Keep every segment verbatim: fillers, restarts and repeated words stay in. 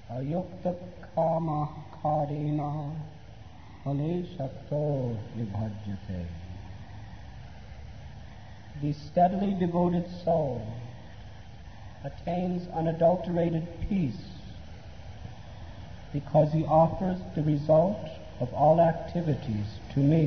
ayukta kama karina haleshakto vibhajyate. The steadily devoted soul attains unadulterated peace because he offers the result of all activities to me.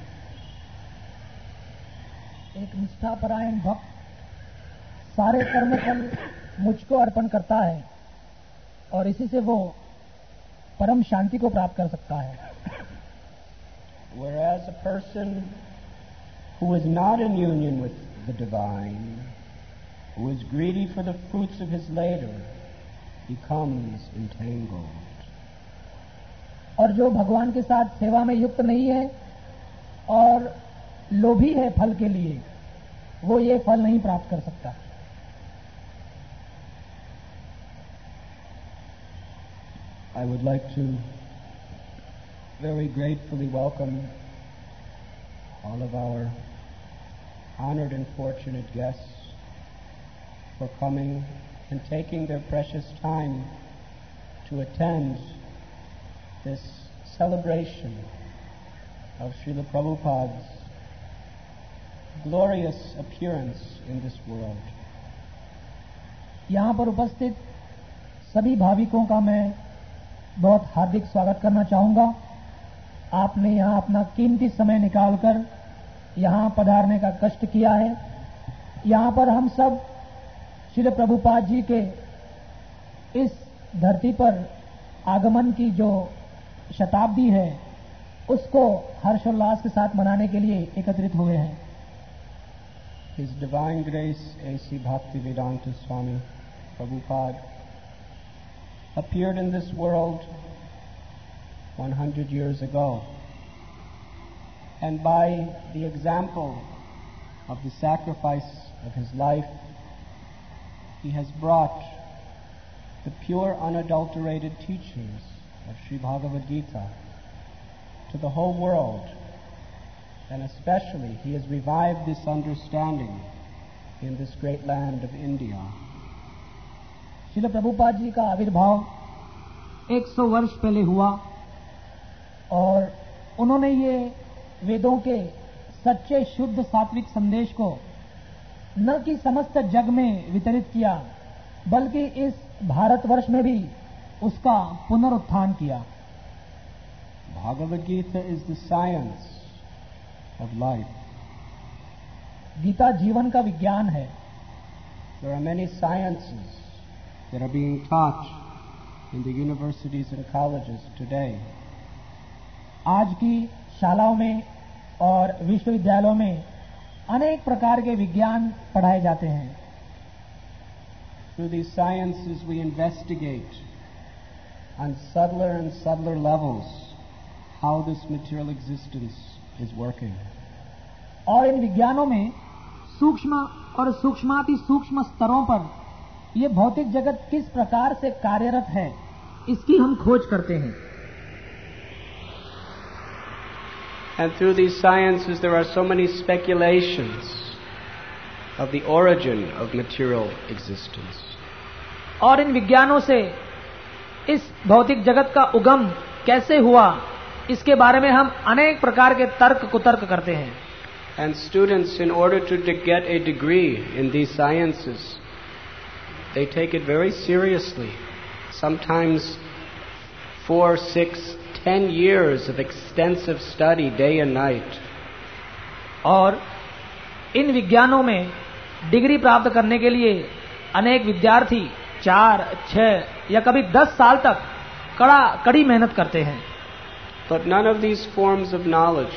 एक निष्ठापरायण भक्त सारे कर्म फल मुझको अर्पण करता है और इसी से वो परम शांति को प्राप्त कर सकता है. Whereas a person who is not in union with the divine, who is greedy for the fruits of his labor, becomes entangled. और जो भगवान के साथ सेवा में युक्त नहीं है और लोभी है फल के लिए, वो ये फल नहीं प्राप्त कर सकता. I would like to very gratefully welcome all of our honored and fortunate guests for coming and taking their precious time to attend this celebration of Srila Prabhupada's glorious appearance in this world. यहाँ पर उपस्थित सभी भाविकों का मैं बहुत हार्दिक स्वागत करना चाहूंगा. आपने यहाँ अपना कीमती समय निकालकर यहाँ पधारने का कष्ट किया है. यहाँ पर हम सब श्रील प्रभुपाद जी के इस धरती पर आगमन की जो शताब्दी है उसको हर्षोल्लास के साथ मनाने के लिए एकत्रित हुए हैं. His Divine Grace A C Bhaktivedanta Swami Prabhupada appeared in this world one hundred years ago, and by the example of the sacrifice of his life, he has brought the pure, unadulterated teachings of Sri Bhagavad Gita to the whole world, and especially he has revived this understanding in this great land of India. Srila Prabhupada ji का आविर्भाव एक सौ वर्ष पहले हुआ और उन्होंने ये वेदों के सच्चे शुद्ध सात्विक संदेश को न कि समस्त जग में वितरित किया बल्कि इस भारतवर्ष में भी उसका पुनरुत्थान किया. Bhagavad Gita is the science of life. Gita जीवन का विज्ञान है. There are many sciences that are being taught in the universities and colleges today. आज की शालाओं में और विश्वविद्यालयों में अनेक प्रकार के विज्ञान पढ़ाए जाते हैं. Through these sciences we investigate on subtler and subtler levels how this material existence is working. और इन विज्ञानों में सूक्ष्म और सूक्ष्माति सूक्ष्म स्तरों पर ये भौतिक जगत किस प्रकार से कार्यरत है इसकी हम खोज करते हैं. And through these sciences there are so many speculations of the origin of material existence. और इन विज्ञानों से इस भौतिक जगत का उगम कैसे हुआ इसके बारे में हम अनेक प्रकार के तर्क कुतर्क करते हैं. And students, in order to get a degree in these sciences, they take it very seriously. Sometimes four, six, ten years of extensive study, day and night. और इन विज्ञानों में डिग्री प्राप्त करने के लिए अनेक विद्यार्थी चार, छह या कभी दस साल तक कड़ा कड़ी मेहनत करते हैं. But none of these forms of knowledge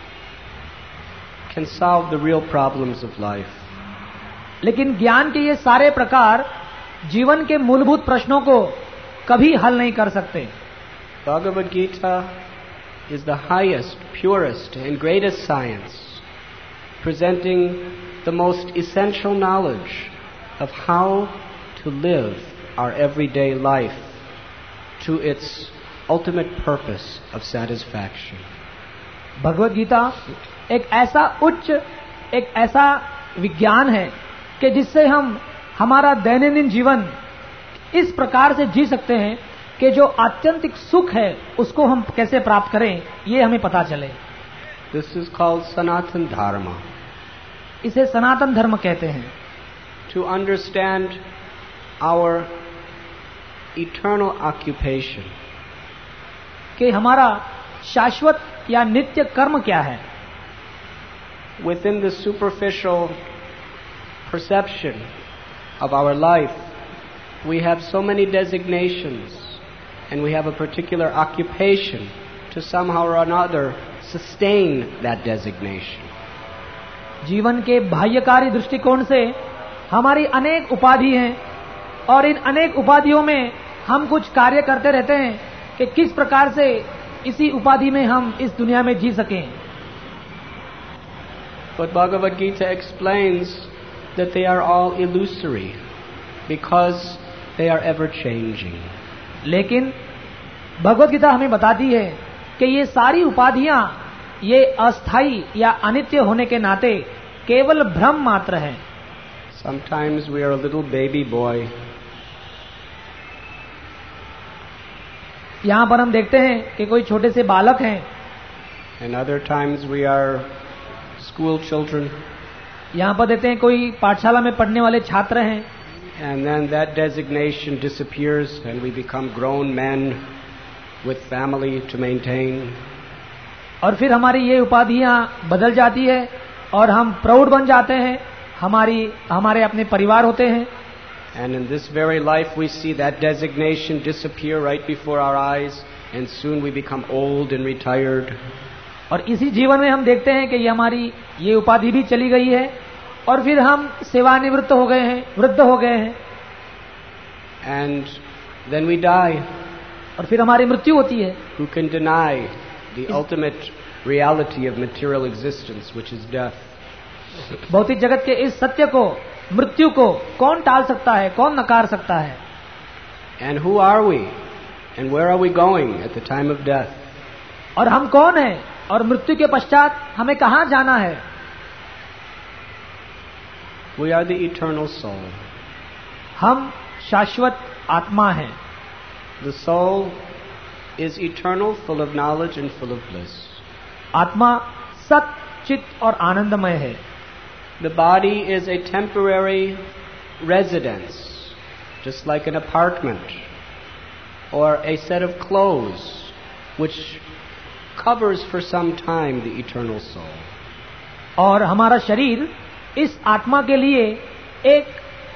can solve the real problems of life. लेकिन ज्ञान के ये सारे प्रकार जीवन के मूलभूत प्रश्नों को कभी हल नहीं कर सकते. Bhagavad Gita is the highest, purest and greatest science, presenting the most essential knowledge of how to live our everyday life to its ultimate purpose of satisfaction. Bhagavad Gita एक ऐसा उच्च, एक ऐसा विज्ञान है कि जिससे हम हमारा दैनंदिन जीवन इस प्रकार से जी सकते हैं कि जो आत्यंतिक सुख है उसको हम कैसे प्राप्त करें, ये हमें पता चले। This is called Sanatan Dharma. इसे सनातन धर्म कहते हैं। To understand our eternal occupation. कि हमारा शाश्वत या नित्य कर्म क्या है। Within the superficial perception of our life, we have so many designations and we have a particular occupation to somehow or another sustain that designation. जीवन के बाह्यकारी दृष्टिकोण से हमारी अनेक उपाधि हैं और इन अनेक उपाधियों में हम कुछ कार्य करते रहते हैं कि किस प्रकार से इसी उपाधि में हम इस दुनिया में जी सकें। But Bhagavad Gita explains that they are all illusory because they are ever changing. लेकिन भगवद गीता हमें बताती है कि ये सारी उपाधियां ये अस्थाई या अनित्य होने के नाते केवल भ्रम मात्र है। Sometimes we are a little baby boy. यहाँ पर हम देखते हैं कि कोई छोटे से बालक हैं। And other times we are school children. यहाँ पर देखते हैं कोई पाठशाला में पढ़ने वाले छात्र हैं। And then that designation disappears and we become grown men with family to maintain. और फिर हमारी ये उपाधियां बदल जाती है और हम प्रौढ़ बन जाते हैं, हमारी हमारे अपने परिवार होते हैं। And in this very life we see that designation disappear right before our eyes and soon we become old and retired. और इसी जीवन में हम देखते हैं कि ये हमारी ये उपाधि भी चली गई है और फिर हम सेवानिवृत्त हो गए हैं, वृद्ध हो गए हैं। And then we die. और फिर हमारी मृत्यु होती है। Who can deny the ultimate reality of material existence, which is death? भौतिक जगत के इस सत्य को, मृत्यु को कौन टाल सकता है, कौन नकार सकता है? And who are we? And where are we going at the time of death? और हम कौन हैं और मृत्यु के पश्चात हमें कहाँ जाना है? We are the eternal soul. हम शाश्वत आत्मा हैं। The soul is eternal, full of knowledge and full of bliss. आत्मा सत, चित्त और आनंदमय है। The body is a temporary residence, just like an apartment or a set of clothes which covers for some time the eternal soul. और हमारा शरीर इस आत्मा के लिए एक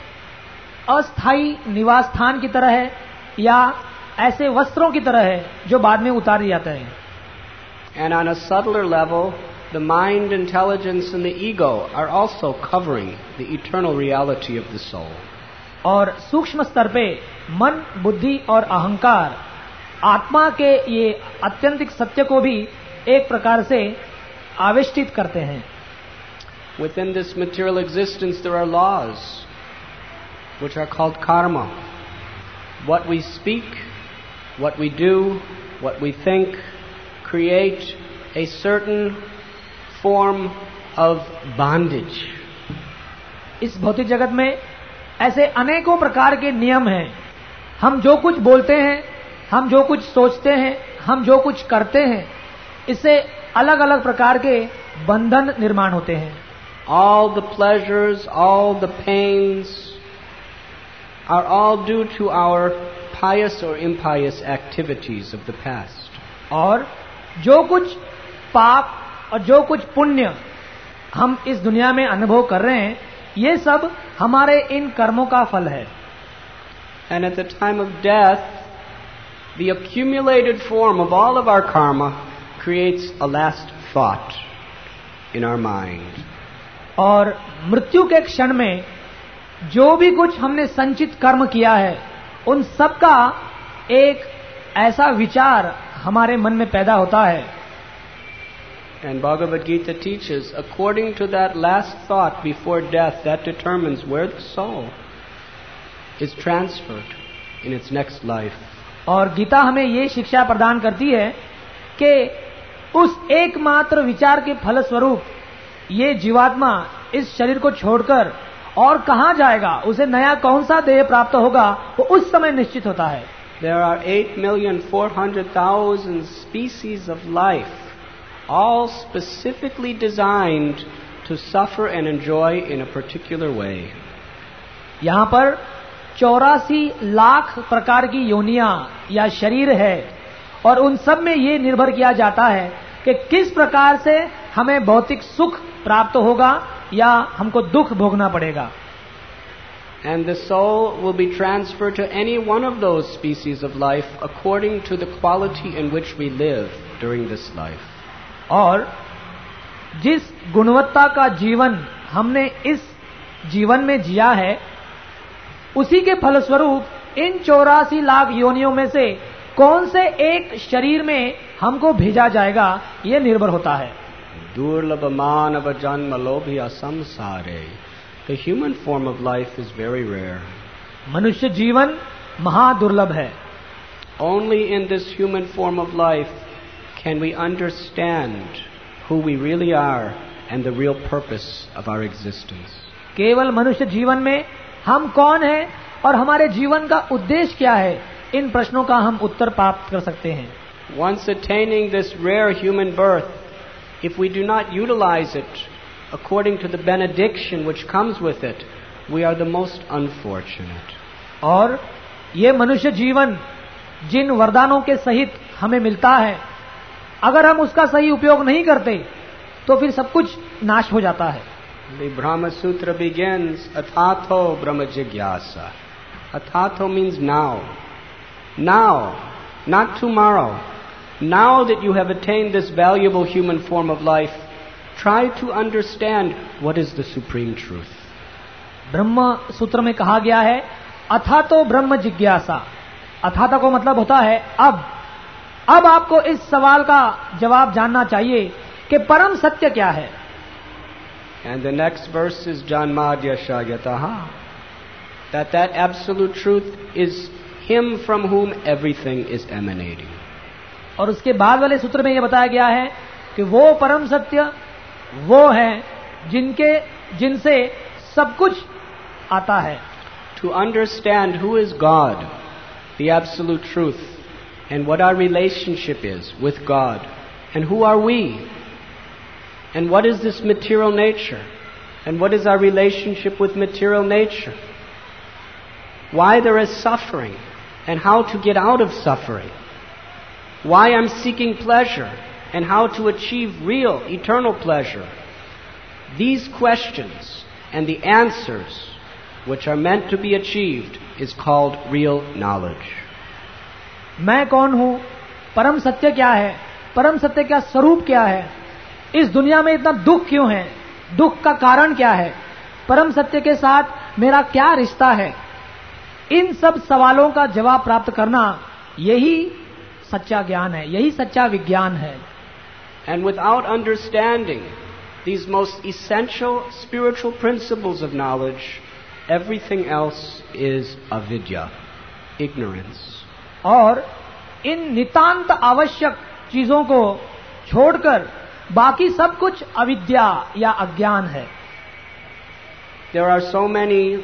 अस्थाई निवास स्थान की तरह है या ऐसे वस्त्रों की तरह है जो बाद में उतारे जाते हैं। And on a subtler level, the mind, intelligence and the ego are also covering the eternal reality of the soul. और सूक्ष्म स्तर पे मन, बुद्धि और अहंकार आत्मा के ये अत्यंतिक सत्य को भी एक प्रकार से आविष्टित करते हैं। Within this material existence there are laws which are called karma. What we speak, what we do, what we think create a certain form of bondage. इस भौतिक जगत में ऐसे अनेकों प्रकार के नियम हैं। हम जो कुछ बोलते हैं, हम जो कुछ सोचते हैं, हम जो कुछ करते हैं, इससे अलग अलग प्रकार के बंधन निर्माण होते हैं। All the pleasures, all the pains are all due to our pious or impious activities of the past. और जो कुछ पाप और जो कुछ पुण्य हम इस दुनिया में अनुभव कर रहे हैं, ये सब हमारे इन कर्मों का फल है। And at the time of death, the accumulated form of all of our karma creates a last thought in our mind. और मृत्यु के क्षण में जो भी कुछ हमने संचित कर्म किया है, उन सब का एक ऐसा विचार हमारे मन में पैदा होता है। And Bhagavad Gita teaches, according to that last thought before death, that determines where the soul is transferred in its next life. और गीता हमें ये शिक्षा प्रदान करती है कि उस एकमात्र विचार के फलस्वरूप ये जीवात्मा इस शरीर को छोड़कर और कहाँ जाएगा, उसे नया कौन सा देह प्राप्त होगा, वो उस समय निश्चित होता है। There are eight million four hundred thousand species of life, all specifically designed to suffer and enjoy in a particular way. यहाँ पर चौरासी लाख प्रकार की योनियां या शरीर है और उन सब में ये निर्भर किया जाता है कि किस प्रकार से हमें भौतिक सुख प्राप्त होगा या हमको दुख भोगना पड़ेगा. And the soul will be transferred to any one of those species of life according to the quality in which we live during this life. और जिस गुणवत्ता का जीवन हमने इस जीवन में जिया है उसी के फलस्वरूप इन चौरासी लाख योनियों में से कौन से एक शरीर में हमको भेजा जाएगा ये निर्भर होता है. दुर्लभ मानव जन्म लोभिया संसारे. The human form of life is very rare. मनुष्य जीवन महादुर्लभ है. Only in this human form of life can we understand who we really are and the real purpose of our existence. केवल मनुष्य जीवन में हम कौन हैं और हमारे जीवन का उद्देश्य क्या है, इन प्रश्नों का हम उत्तर प्राप्त कर सकते हैं. Once attaining this rare human birth, if we do not utilize it according to the benediction which comes with it, we are the most unfortunate. और ये मनुष्य जीवन जिन वरदानों के सहित हमें मिलता है, अगर हम उसका सही उपयोग नहीं करते तो फिर सब कुछ नाश हो जाता है. The Brahma Sutra begins, Athatho Brahma Jigyasa. Athatho means now. Now, not tomorrow. Now that you have attained this valuable human form of life, try to understand what is the supreme truth. ब्रह्म सूत्र में कहा गया है अथा तो ब्रह्म जिज्ञासा. अथाता को मतलब होता है अब. अब आपको इस सवाल का जवाब जानना चाहिए कि परम सत्य क्या है. And the next verse is Janmadya Shagyataha. That that absolute truth is Him from whom everything is emanating. और उसके बाद वाले सूत्र में यह बताया गया है कि वो परम सत्य वो है जिनके जिनसे सब कुछ आता है. To understand who is God, the absolute truth, and what our relationship is with God, and who are we, and what is this material nature, and what is our relationship with material nature, why there is suffering, and how to get out of suffering, why I'm seeking pleasure, and how to achieve real, eternal pleasure. These questions and the answers which are meant to be achieved is called real knowledge. मैं कौन हूँ, परम सत्य क्या है, परम सत्य का स्वरूप क्या है, इस दुनिया में इतना दुख क्यों है, दुख का कारण क्या है, परम सत्य के साथ मेरा क्या रिश्ता है, इन सब सवालों का जवाब प्राप्त करना यही सच्चा ज्ञान है, यही सच्चा विज्ञान है. And without understanding these most essential spiritual principles of knowledge, everything else is avidya, ignorance. और इन नितांत आवश्यक चीजों को छोड़कर बाकी सब कुछ अविद्या या अज्ञान है. There are so many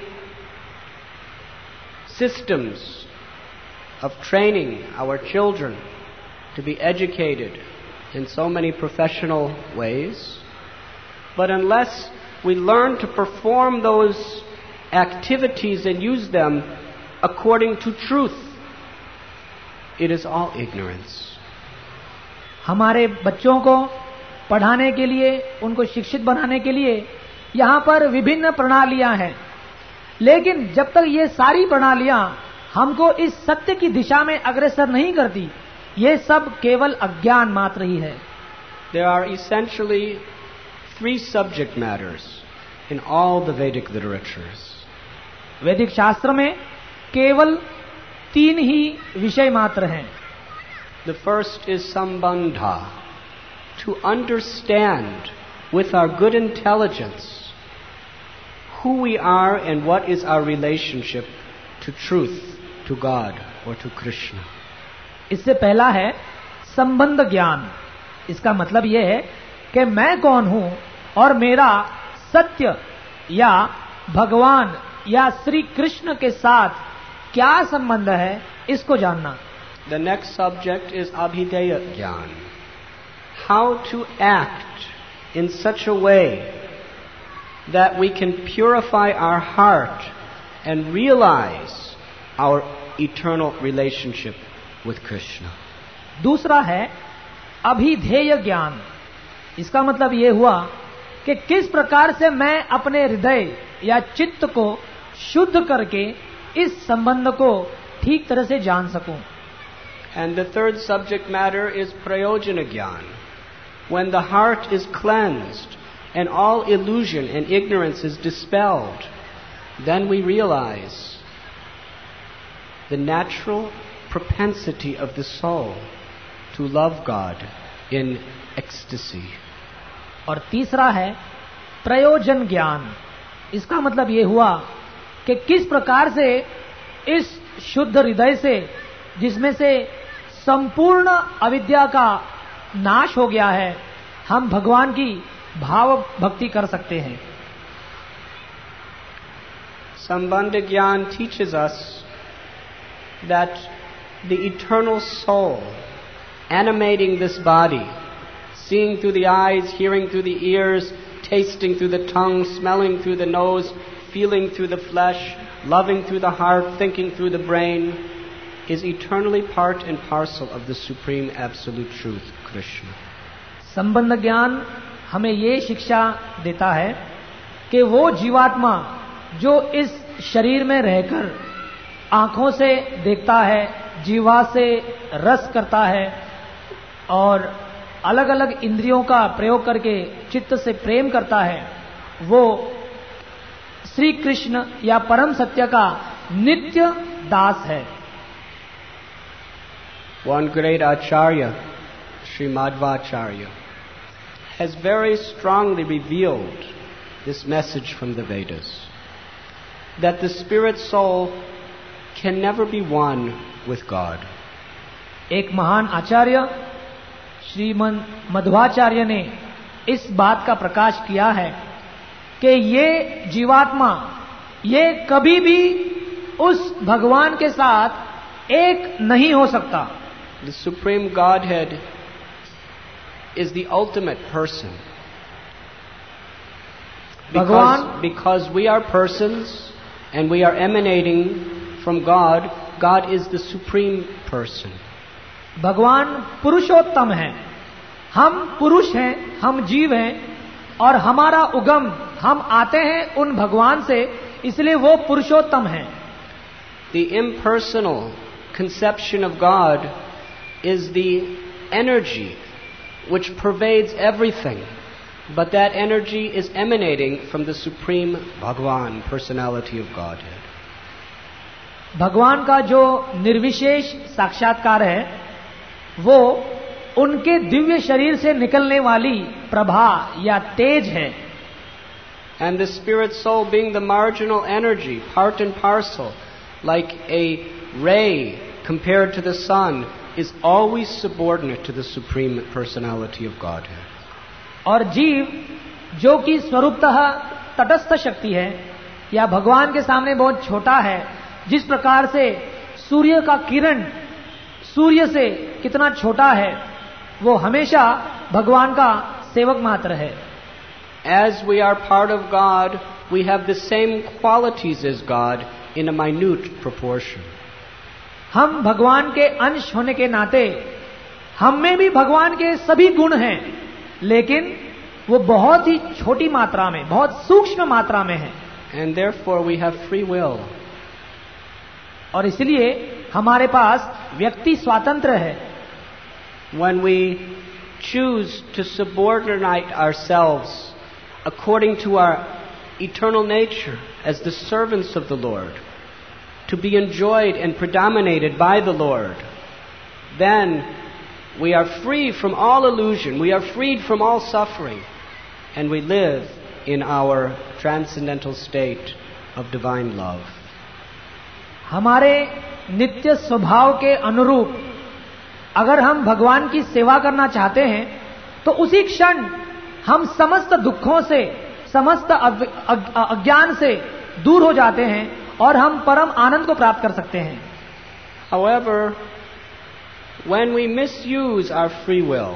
systems of training our children to be educated in so many professional ways, but unless we learn to perform those activities and use them according to truth, it is all ignorance. हमारे बच्चों को पढ़ाने के लिए, उनको शिक्षित बनाने के लिए यहाँ पर विभिन्न प्रणालियां हैं, लेकिन जब तक ये सारी प्रणालियां हमको इस सत्य की दिशा में अग्रसर नहीं करती, ये सब केवल अज्ञान मात्र ही है. There are essentially three subject matters in all the Vedic literatures. वैदिक शास्त्र में केवल तीन ही विषय मात्र हैं. The first is sambandha, to understand with our good intelligence who we are and what is our relationship to truth, to God or to Krishna. इससे पहला है संबंध ज्ञान. इसका मतलब यह है कि मैं कौन हूं और मेरा सत्य या भगवान या श्री कृष्ण के साथ क्या संबंध है इसको जानना। The next subject is Abhideya Gyan. How to act in such a way that we can purify our heart and realize our eternal relationship with Krishna. दूसरा है अभिधेय ज्ञान। इसका मतलब ये हुआ कि किस प्रकार से मैं अपने हृदय या चित्त को शुद्ध करके इस संबंध को ठीक तरह से जान सकूं। And the third subject matter is Prayojana Gyan. When the heart is cleansed and all illusion and ignorance is dispelled, then we realize the natural propensity of the soul to love God in ecstasy. और तीसरा है प्रयोजन ज्ञान। इसका मतलब ये हुआ कि किस प्रकार से इस शुद्ध हृदय से, जिसमें से संपूर्ण अविद्या का नाश हो गया है, हम भगवान की भाव भक्ति कर सकते हैं। Sambandha Gyan teaches us that the eternal soul animating this body, seeing through the eyes, hearing through the ears, tasting through the tongue, smelling through the nose, feeling through the flesh, loving through the heart, thinking through the brain, is eternally part and parcel of the Supreme Absolute Truth, Krishna. संबंध ज्ञान हमें ये शिक्षा देता है कि वो जीवात्मा जो इस शरीर में रहकर आंखों से देखता है, जीवा से रस करता है और अलग अलग इंद्रियों का प्रयोग करके चित्त से प्रेम करता है, वो श्री कृष्ण या परम सत्य का नित्य दास है। One great Acharya, Sri Madhvacharya, has very strongly revealed this message from the Vedas, that the spirit soul can never be one with God. एक महान आचार्य श्रीमन मध्वाचार्य ने इस बात का प्रकाश किया है कि ये जीवात्मा ये कभी भी उस भगवान के साथ एक नहीं हो सकता। The Supreme Godhead is the ultimate person. Because, because we are persons and we are emanating from God, God is the supreme person. भगवान पुरुषोत्तम है, हम पुरुष हैं, हम जीव हैं और हमारा उगम, हम आते हैं उन भगवान से, इसलिए वो पुरुषोत्तम है। The impersonal conception of God is the energy which pervades everything, but that energy is emanating from the Supreme Bhagwan, personality of Godhead. भगवान का जो निर्विशेष साक्षात्कार है वो उनके दिव्य शरीर से निकलने वाली प्रभा या तेज है। And the spirit soul being the marginal energy, part and parcel, like a ray compared to the sun, is always subordinate to the Supreme Personality of Godhead. और जीव जो कि स्वरूपतः तटस्थ शक्ति है या भगवान के सामने बहुत छोटा है, जिस प्रकार से सूर्य का किरण सूर्य से कितना छोटा है, वो हमेशा भगवान का सेवक मात्र है। As we are part of God, we have the same qualities as God in a minute proportion. हम भगवान के अंश होने के नाते हम में भी भगवान के सभी गुण हैं, लेकिन वो बहुत ही छोटी मात्रा में, बहुत सूक्ष्म मात्रा में है। And therefore we have free will. और इसलिए हमारे पास व्यक्ति स्वातंत्र है। When we choose to subordinate ourselves according to our eternal nature as the servants of the Lord, to be enjoyed and predominated by the Lord, then we are free from all illusion, we are freed from all suffering, and we live in our transcendental state of divine love. हमारे नित्य स्वभाव के अनुरूप अगर हम भगवान की सेवा करना चाहते हैं तो उसी क्षण हम समस्त दुखों से, समस्त अज्ञान से दूर हो जाते हैं और हम परम आनंद को प्राप्त कर सकते हैं। However, when we misuse our free will,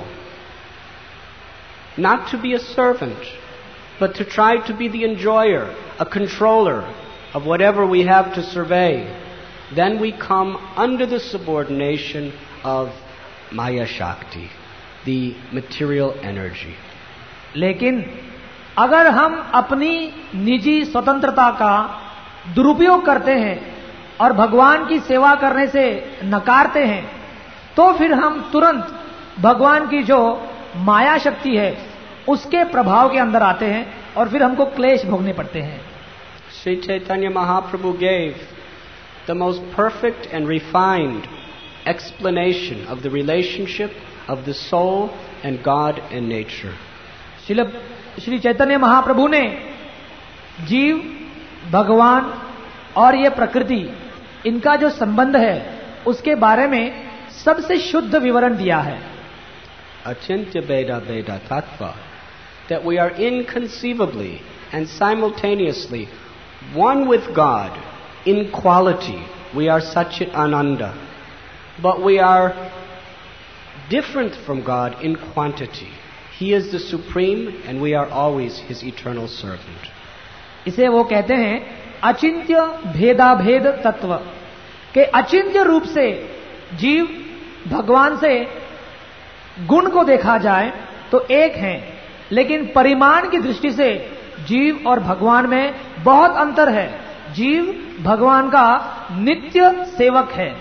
not to be a servant, but to try to be the enjoyer, a controller of whatever we have to survey, then we come under the subordination of Maya Shakti, the material energy. लेकिन अगर हम अपनी निजी स्वतंत्रता का दुरुपयोग करते हैं और भगवान की सेवा करने से नकारते हैं, तो फिर हम तुरंत भगवान की जो माया शक्ति है उसके प्रभाव के अंदर आते हैं और फिर हमको क्लेश भोगने पड़ते हैं. Sri Chaitanya Mahaprabhu gave the most perfect and refined explanation of the relationship of the soul and God and nature. Shri Chaitanya Mahaprabhu ने जीव, भगवान और ये प्रकृति, इनका जो संबंध है उसके बारे में सबसे शुद्ध विवरण दिया है. Achintya Veda Veda Tattva, that we are inconceivably and simultaneously one with God in quality. We are Satchit Ananda, but we are different from God in quantity. He is the supreme and we are always His eternal servant. इसे वो कहते हैं अचिंत्य भेदाभेद तत्व, के अचिंत्य रूप से जीव भगवान से गुण को देखा जाए तो एक हैं, लेकिन परिमाण की दृष्टि से जीव और भगवान में बहुत अंतर है. जीव भगवान का नित्य सेवक है.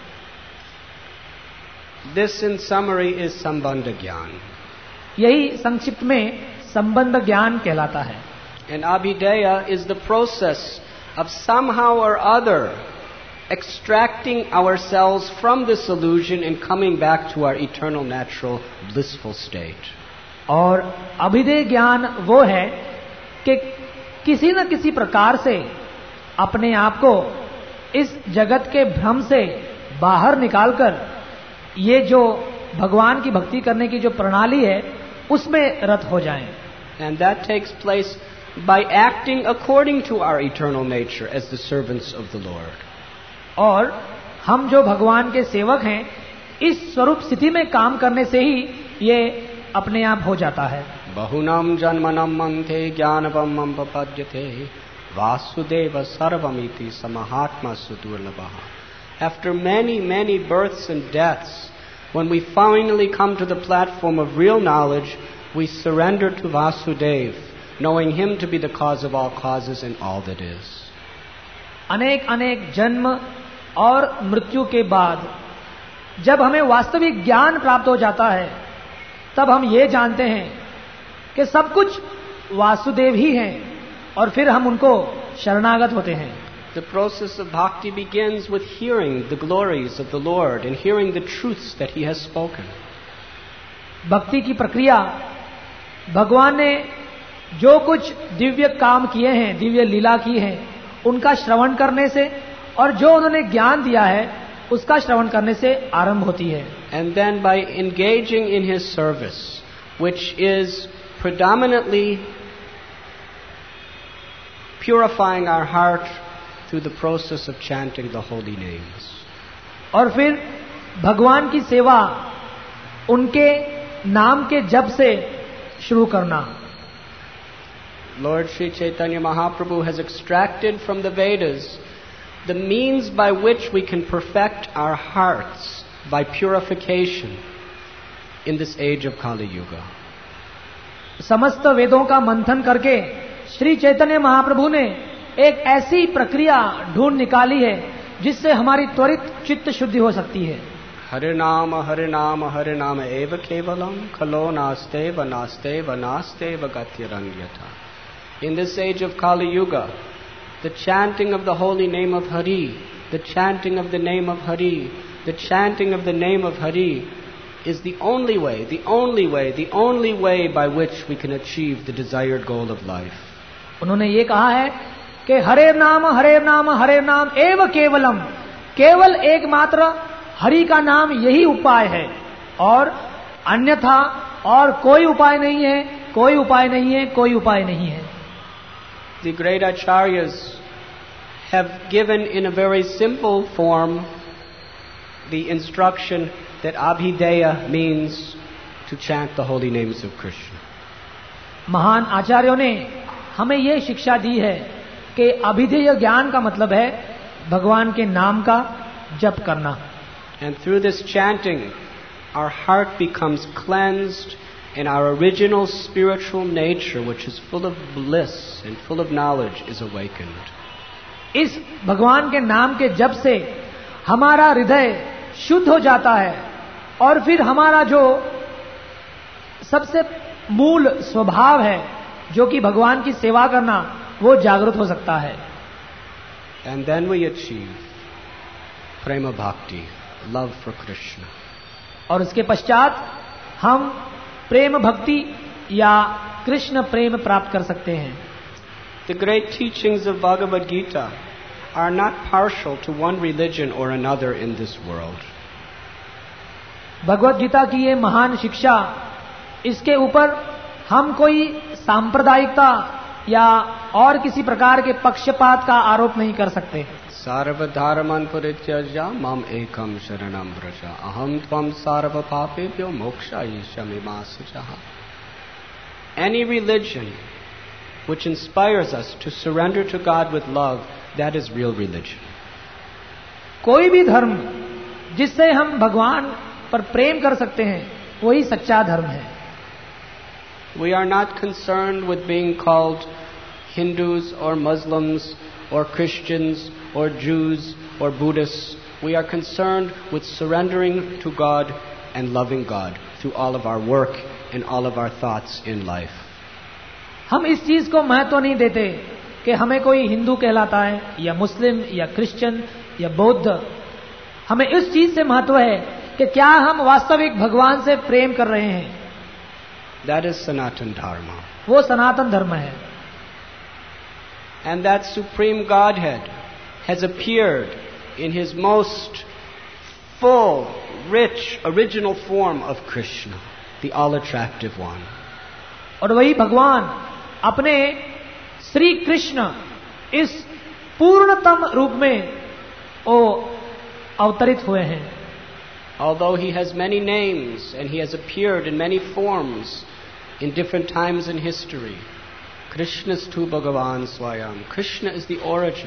This in summary is Sambandha Gyan. यही संक्षिप्त में संबंध ज्ञान कहलाता है. And Abhideya is the process of somehow or other extracting ourselves from this illusion and coming back to our eternal natural blissful state. और अभिधेय ज्ञान वो है कि किसी न किसी प्रकार से अपने आप को इस जगत के भ्रम से बाहर निकालकर ये जो भगवान की भक्ति करने की जो प्रणाली है उसमें रत हो जाएं. And that takes place by acting according to our eternal nature as the servants of the Lord. और हम जो भगवान के सेवक हैं, इस स्वरूप स्थिति में काम करने से ही ये अपने आप हो जाता है. बहुनाम जन्मनम मंथे ज्ञानवम पपद्यते वासुदेव सर्वमिति समहात्मा सुदुर्लभः. After many, many births and deaths, when we finally come to the platform of real knowledge, we surrender to Vasudev, knowing Him to be the cause of all causes and all that is. अनेक अनेक जन्म और मृत्यु के बाद जब हमें वास्तविक ज्ञान प्राप्त हो जाता है, तब हम ये जानते हैं कि सब कुछ वासुदेव ही हैं और फिर हम उनको शरणागत होते हैं. The process of bhakti begins with hearing the glories of the Lord and hearing the truths that He has spoken. भक्ति की प्रक्रिया भगवान ने जो कुछ दिव्य काम किए हैं, दिव्य लीला की है, उनका श्रवण करने से और जो उन्होंने ज्ञान दिया है उसका श्रवण करने से आरंभ होती है. And then by engaging in His service, which is predominantly purifying our heart through the process of chanting the holy names. और फिर भगवान की सेवा उनके नाम के जप से शुरू करना. Lord Sri Chaitanya Mahaprabhu has extracted from the Vedas the means by which we can perfect our hearts by purification in this age of Kali Yuga. समस्त वेदों का मंथन करके श्री चैतन्य महाप्रभु ने एक ऐसी प्रक्रिया ढूंढ निकाली है जिससे हमारी त्वरित चित्त शुद्धि हो सकती है. हरे नाम हरे नाम हरे नाम एव केवलम खलो नास्ते व नास्ते व नास्ते व गत्यरन्यथा. In this age of Kali Yuga, the chanting of the holy name of Hari, the chanting of the name of Hari, the chanting of the name of Hari is the only way, the only way, the only way by which we can achieve the desired goal of life. उन्होंने ये कहा है कि हरे नाम हरे नाम हरे नाम एव केवलम, केवल एकमात्र हरि का नाम यही उपाय है और अन्यथा और कोई उपाय नहीं है, कोई उपाय नहीं है, कोई उपाय नहीं है. The great acharyas have given in a very simple form the instruction that Abhideya means to chant the holy names of Krishna. महान आचार्यों ने हमें ये शिक्षा दी है कि अभिधेय ज्ञान का मतलब है भगवान के नाम का जप करना. And through this chanting, our heart becomes cleansed and our original spiritual nature, which is full of bliss and full of knowledge, is awakened. इस भगवान के नाम के जप से हमारा हृदय शुद्ध हो जाता है और फिर हमारा जो सबसे मूल स्वभाव है जो कि भगवान की सेवा करना, वो जागृत हो सकता है. And then we achieve prema bhakti, love for Krishna. और उसके पश्चात हम प्रेम भक्ति या कृष्ण प्रेम प्राप्त कर सकते हैं. The great teachings of Bhagavad Gita are not partial to one religion or another in this world. Bhagavad Gita की ये महान शिक्षा, इसके ऊपर हम कोई सांप्रदायिकता या और किसी प्रकार के पक्षपात का आरोप नहीं कर सकते. सर्वधर्मान् परित्यज्य माम एकम शरणं व्रज अहम त्वं सर्व पापेभ्यो मोक्षयिष्यामि मा शुचः. Any religion which inspires us to surrender to God with love, that is real religion. कोई भी धर्म जिससे हम भगवान पर प्रेम कर सकते हैं, वही सच्चा धर्म है. We are not concerned with being called Hindus or Muslims or Christians or Jews or Buddhists. We are concerned with surrendering to God and loving God through all of our work and all of our thoughts in life. हम इस चीज को महत्व नहीं देते कि हमें कोई हिंदू कहलाता है या मुस्लिम या क्रिश्चियन या बौद्ध. हमें इस चीज से महत्व है कि क्या हम वास्तविक भगवान से प्रेम कर रहे हैं. That is Sanatan Dharma. वो सनातन धर्म है. And that supreme Godhead has appeared in his most full, rich, original form of Krishna, the all-attractive one. और वही भगवान अपने श्री कृष्ण इस पूर्णतम रूप में वो अवतरित हुए हैं. Although he has many names and he has appeared in many forms in different times in history, Krishna is tu Bhagavan Swayam. Krishna is the origin.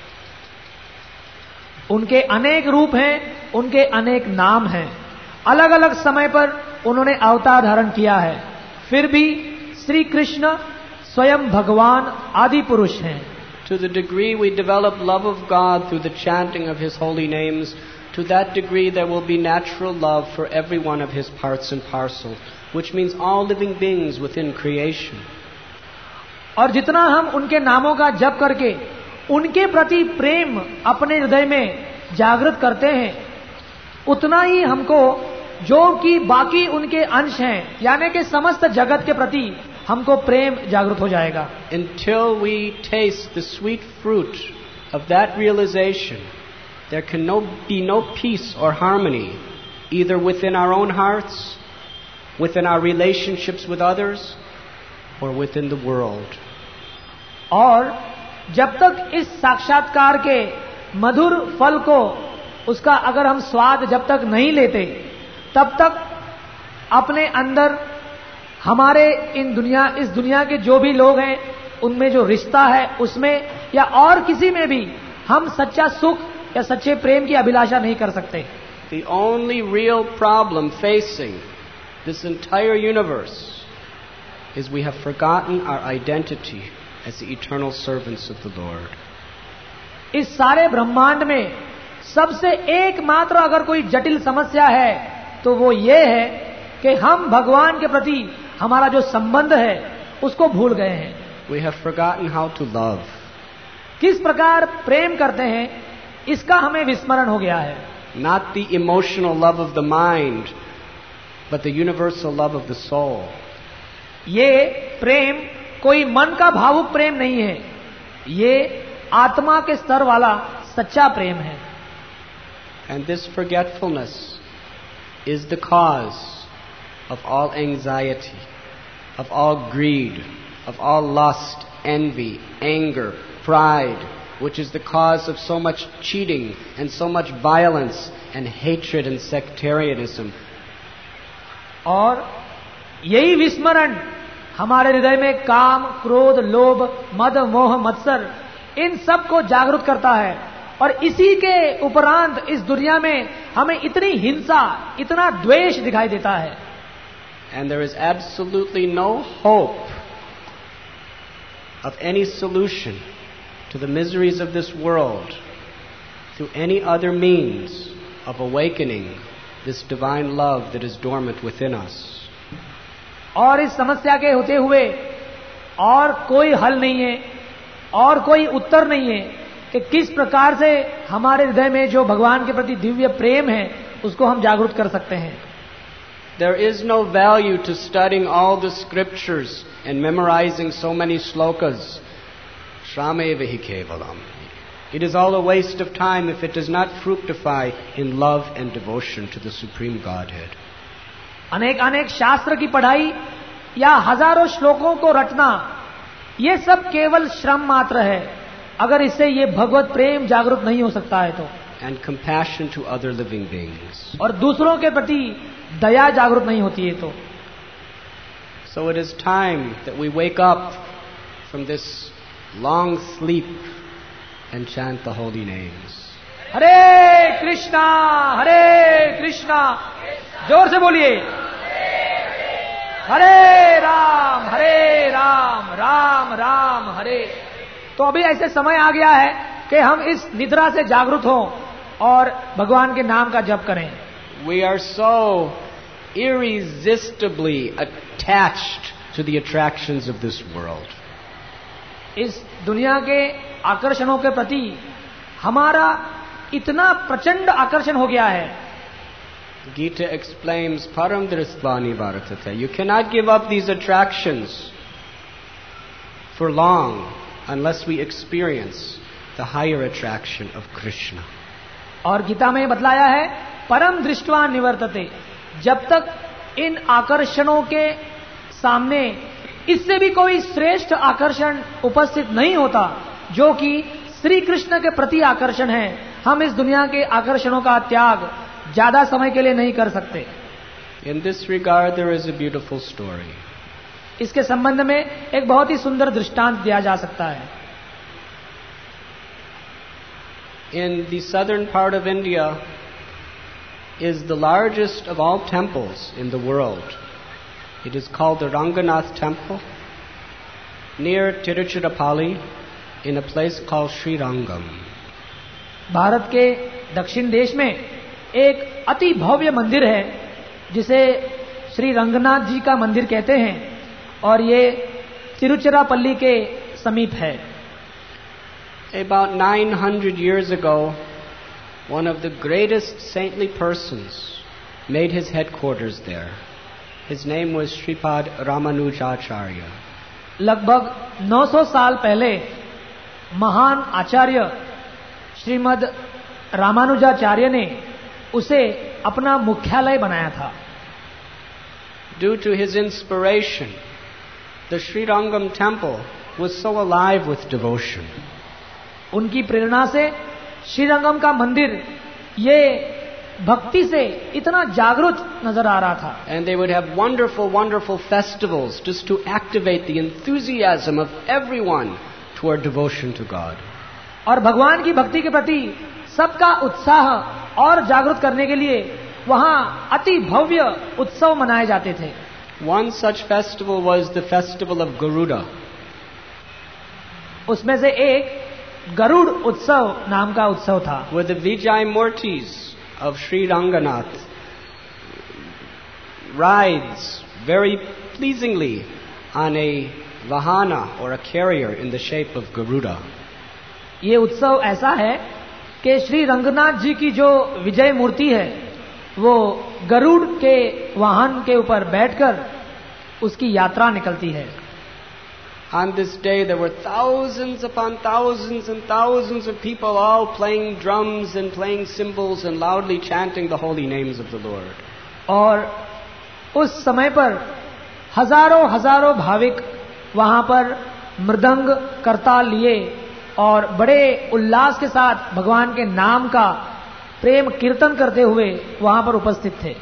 उनके अनेक रूप हैं, उनके अनेक नाम हैं, अलग अलग समय पर उन्होंने अवतार धारण किया है, फिर भी श्री कृष्ण स्वयं भगवान आदि पुरुष हैं. To the degree we develop love of God through the chanting of his holy names, to that degree there will be natural love for every one of his parts and parcels, which means all living beings within creation. और जितना हम उनके नामों का जप करके उनके प्रति प्रेम अपने हृदय में जागृत करते हैं, उतना ही हमको जो कि बाकी उनके अंश हैं, यानी कि समस्त जगत के प्रति हमको प्रेम जागृत हो जाएगा. Until we taste the sweet fruit of that realization, there can no, be no peace or harmony either within our own hearts, within our relationships with others, or within the world. और जब तक इस साक्षात्कार के मधुर फल को, उसका अगर हम स्वाद जब तक नहीं लेते, तब तक अपने अंदर हमारे इन दुनिया इस दुनिया के जो भी लोग हैं उनमें जो रिश्ता है उसमें या और किसी में भी हम सच्चा सुख या सच्चे प्रेम की अभिलाषा नहीं कर सकते. The only real problem facing this entire universe is we have forgotten our identity as the eternal servants of the Lord. इस सारे ब्रह्मांड में सबसे एकमात्र अगर कोई जटिल समस्या है तो वो ये है कि हम भगवान के प्रति हमारा जो संबंध है उसको भूल गए हैं. We have forgotten how to love. किस प्रकार प्रेम करते हैं इसका हमें विस्मरण हो गया है. Not the emotional love of the mind, but the universal love of the soul. ये प्रेम कोई मन का भावुक प्रेम नहीं है, ये आत्मा के स्तर वाला सच्चा प्रेम है. And this forgetfulness is the cause of all anxiety, of all greed, of all lust, envy, anger, pride, which is the cause of so much cheating and so much violence and hatred and sectarianism. और यही विस्मरण हमारे हृदय में काम, क्रोध, लोभ, मद, मोह, मत्सर इन सब को जागरूक करता है, और इसी के उपरांत इस दुनिया में हमें इतनी हिंसा, इतना द्वेष दिखाई देता है. And there is absolutely no hope of any solution to the miseries of this world through any other means of awakening this divine love that is dormant within us. और इस समस्या के होते हुए और कोई हल नहीं है, और कोई उत्तर नहीं है कि किस प्रकार से हमारे हृदय में जो भगवान के प्रति दिव्य प्रेम है उसको हम जागरूक कर सकते हैं. There is no value to studying all the scriptures and memorizing so many slokas. Shrameva hi kevalam. It is all a waste of time if it does not fructify in love and devotion to the Supreme Godhead. अनेक अनेक शास्त्र की पढ़ाई या हजारों श्लोकों को रटना, ये सब केवल श्रम मात्र है अगर इससे ये भगवत प्रेम जागरूक नहीं हो सकता है तो. And compassion to other living beings. और दूसरों के प्रति दया जागरूक नहीं होती है तो. So it is time that we wake up from this long sleep and chant the holy names. हरे कृष्णा हरे कृष्णा, जोर से बोलिए. हरे राम हरे राम राम राम हरे. तो अभी ऐसे समय आ गया है कि हम इस निद्रा से जागरूक हों और भगवान के नाम का जप करें. We are so irresistibly attached to the attractions of this world. इस दुनिया के आकर्षणों के प्रति हमारा इतना प्रचंड आकर्षण हो गया है. Gita explains param dristvani vartate. You cannot give up these attractions for long unless we experience the higher attraction of Krishna. और गीता में बतलाया है परम दृष्टवा निवर्तते. जब तक इन आकर्षणों के सामने इससे भी कोई श्रेष्ठ आकर्षण उपस्थित नहीं होता जो कि श्री कृष्ण के प्रति आकर्षण है, हम इस दुनिया के आकर्षणों का त्याग ज्यादा समय के लिए नहीं कर सकते. In this regard, there is a beautiful story. इसके संबंध में एक बहुत ही सुंदर दृष्टांत दिया जा सकता है. In the southern part of India is the largest of all temples in the world. It is called the Ranganath Temple near Tiruchirappalli in a place called Sri Rangam. Bharat के दक्षिण देश में एक अति भव्य मंदिर है जिसे श्री रंगनाथ जी का मंदिर कहते हैं, और ये तिरुचिरापल्ली के समीप है. About nine hundred years ago, one of the greatest saintly persons made his headquarters there. His name was Sripad Ramanujacharya. लगभग नौ सौ साल पहले महान आचार्य श्रीमद रामानुजाचार्य ने उसे अपना मुख्यालय बनाया था. Due to his inspiration, the Sri Rangam temple was so alive with devotion. उनकी प्रेरणा से श्रीरंगम का मंदिर ये भक्ति से इतना जागरूक नजर आ रहा था. And they would have wonderful, wonderful festivals just to activate the enthusiasm of everyone toward devotion to God. और भगवान की भक्ति के प्रति सबका उत्साह और जागरूक करने के लिए वहां अति भव्य उत्सव मनाए जाते थे. One such festival was the festival of Garuda. उसमें से एक गरुड़ उत्सव नाम का उत्सव था. Where the Vijay Murtis of Sri Ranganath rides very pleasingly on a vahana or a carrier in the shape of Garuda. ये उत्सव ऐसा है कि श्री रंगनाथ जी की जो विजय मूर्ति है वो गरुड़ के वाहन के ऊपर बैठकर उसकी यात्रा निकलती है. On this day there were thousands upon thousands and thousands of people all playing drums and playing cymbals and loudly chanting the holy names of the Lord. और उस समय पर हजारों हजारों भाविक वहां पर मृदंग करताल लिए और बड़े उल्लास के साथ भगवान के नाम का प्रेम कीर्तन करते हुए वहां पर उपस्थित थे।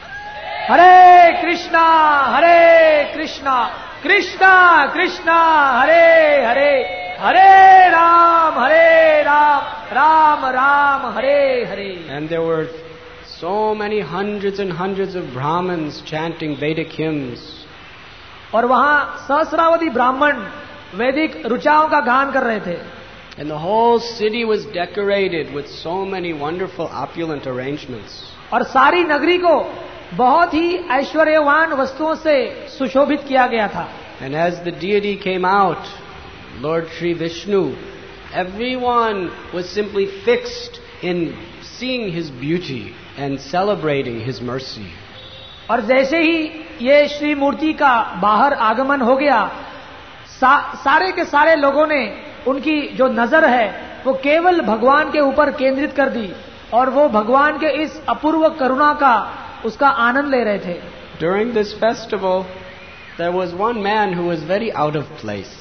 हरे कृष्णा हरे कृष्णा कृष्णा कृष्णा हरे हरे हरे राम हरे Ram Ram Ram Hare Hare. And there were so many hundreds and hundreds of Brahmins chanting Vedic hymns. और वहां सहस्रावधि ब्राह्मण वैदिक ऋचाओं का गान कर रहे थे। And the whole city was decorated with so many wonderful opulent arrangements. और सारी नगरी को बहुत ही ऐश्वर्यवान वस्तुओं से सुशोभित किया गया था। And as the deity came out, Lord Sri Vishnu, everyone was simply fixed in seeing his beauty and celebrating his mercy. और जैसे ही ये श्री मूर्ति का बाहर आगमन हो गया, सा, सारे के सारे लोगों ने उनकी जो नजर है वो केवल भगवान के ऊपर केंद्रित कर दी और वो भगवान के इस अपूर्व करुणा का उसका आनंद ले रहे थे। During this festival, there was one man who was very out of place.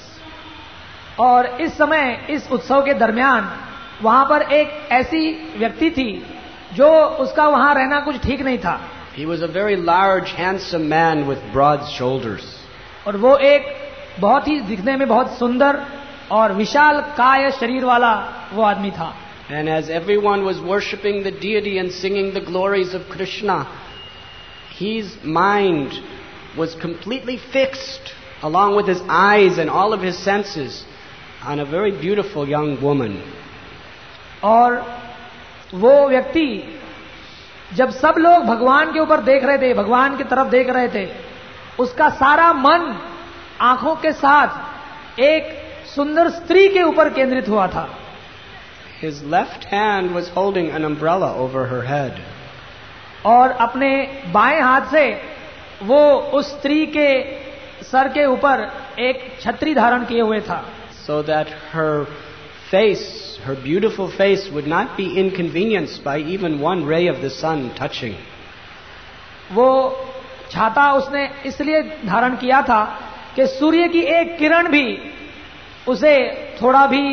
और इस समय इस उत्सव के दरमियान वहां पर एक ऐसी व्यक्ति थी जो उसका वहां रहना कुछ ठीक नहीं था। He was a very large, handsome man with broad shoulders. और वो एक बहुत ही दिखने में बहुत सुंदर और विशाल काय शरीर वाला वो आदमी था। And as everyone was worshipping the deity and singing the glories of Krishna, his mind was completely fixed, along with his eyes and all of his senses, on a very beautiful young woman. और वो व्यक्ति जब सब लोग भगवान के ऊपर देख रहे थे, भगवान की तरफ देख रहे थे, उसका सारा मन आंखों के साथ एक सुंदर स्त्री के ऊपर केंद्रित हुआ था। His left hand was holding an umbrella over her head. और अपने बाएं हाथ से वो उस स्त्री के सर के ऊपर एक छतरी धारण किए हुए था। So that her face, her beautiful face, would not be inconvenienced by even one ray of the sun touching. वो छाता उसने इसलिए धारण किया था कि सूर्य की एक किरण भी उसे थोड़ा भी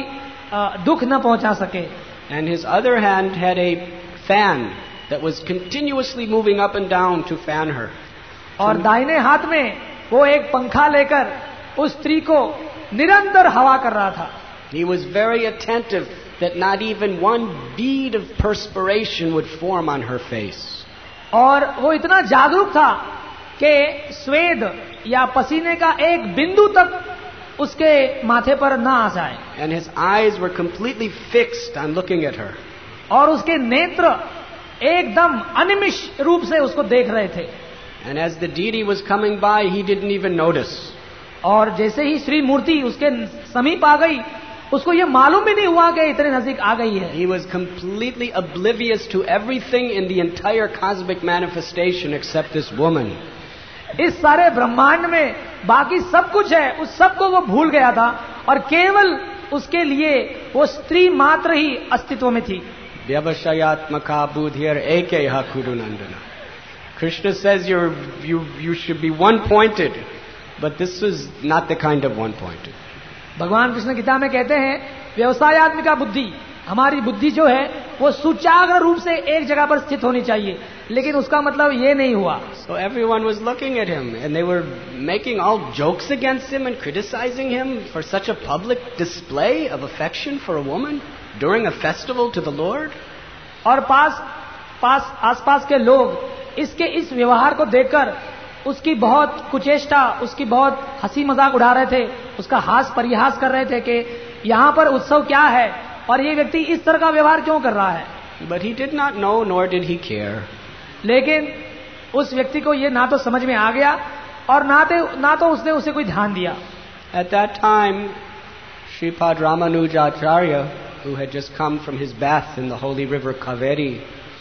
दुख न पहुंचा सके। And his other hand had a fan that was continuously moving up and down to fan her. और दाहिने हाथ में वो एक पंखा लेकर उस स्त्री को निरंतर हवा कर रहा था। He was very attentive that not even one bead of perspiration would form on her face. और वो इतना जागरूक था कि स्वेद या पसीने का एक बिंदु तक उसके माथे पर न आ जाए। And his eyes were completely fixed on looking at her. और उसके नेत्र एकदम अनिमिष रूप से उसको देख रहे थे। And as the deity was coming by, he didn't even notice. और जैसे ही श्री मूर्ति उसके समीप आ गई, उसको ये मालूम भी नहीं हुआ कि इतने नजदीक आ गई है। He was completely oblivious to everything in the entire cosmic manifestation except this woman. इस सारे ब्रह्मांड में बाकी सब कुछ है, उस सब को वो भूल गया था और केवल उसके लिए वो स्त्री मात्र ही अस्तित्व में थी। Vyavashayatmaka buddhir ekeha kurunandana. Krishna says you're, you you should be one-pointed, but this was not the kind of one-pointed. भगवान कृष्ण गीता में कहते हैं व्यवसायात्मिका बुद्धि, हमारी बुद्धि जो है वो सुचाग्र रूप से एक जगह पर स्थित होनी चाहिए, लेकिन उसका मतलब ये नहीं हुआ। So everyone was looking at him and they were making all jokes against him and criticizing him for such a public display of affection for a woman during a festival to the Lord. और पास पास आसपास के लोग इसके इस व्यवहार को देखकर उसकी बहुत कुचेष्टा, उसकी बहुत हंसी मजाक उड़ा रहे थे, उसका हास परिहास कर रहे थे कि यहाँ पर उत्सव क्या है और ये व्यक्ति इस तरह का व्यवहार क्यों कर रहा है। But he did not know, nor did he care. लेकिन उस व्यक्ति को ये ना तो समझ में आ गया और ना तो ना तो उसने उसे कोई ध्यान दिया। At that time, Shripad Ramanujacharya, who had just come from his bath in the holy river Kaveri,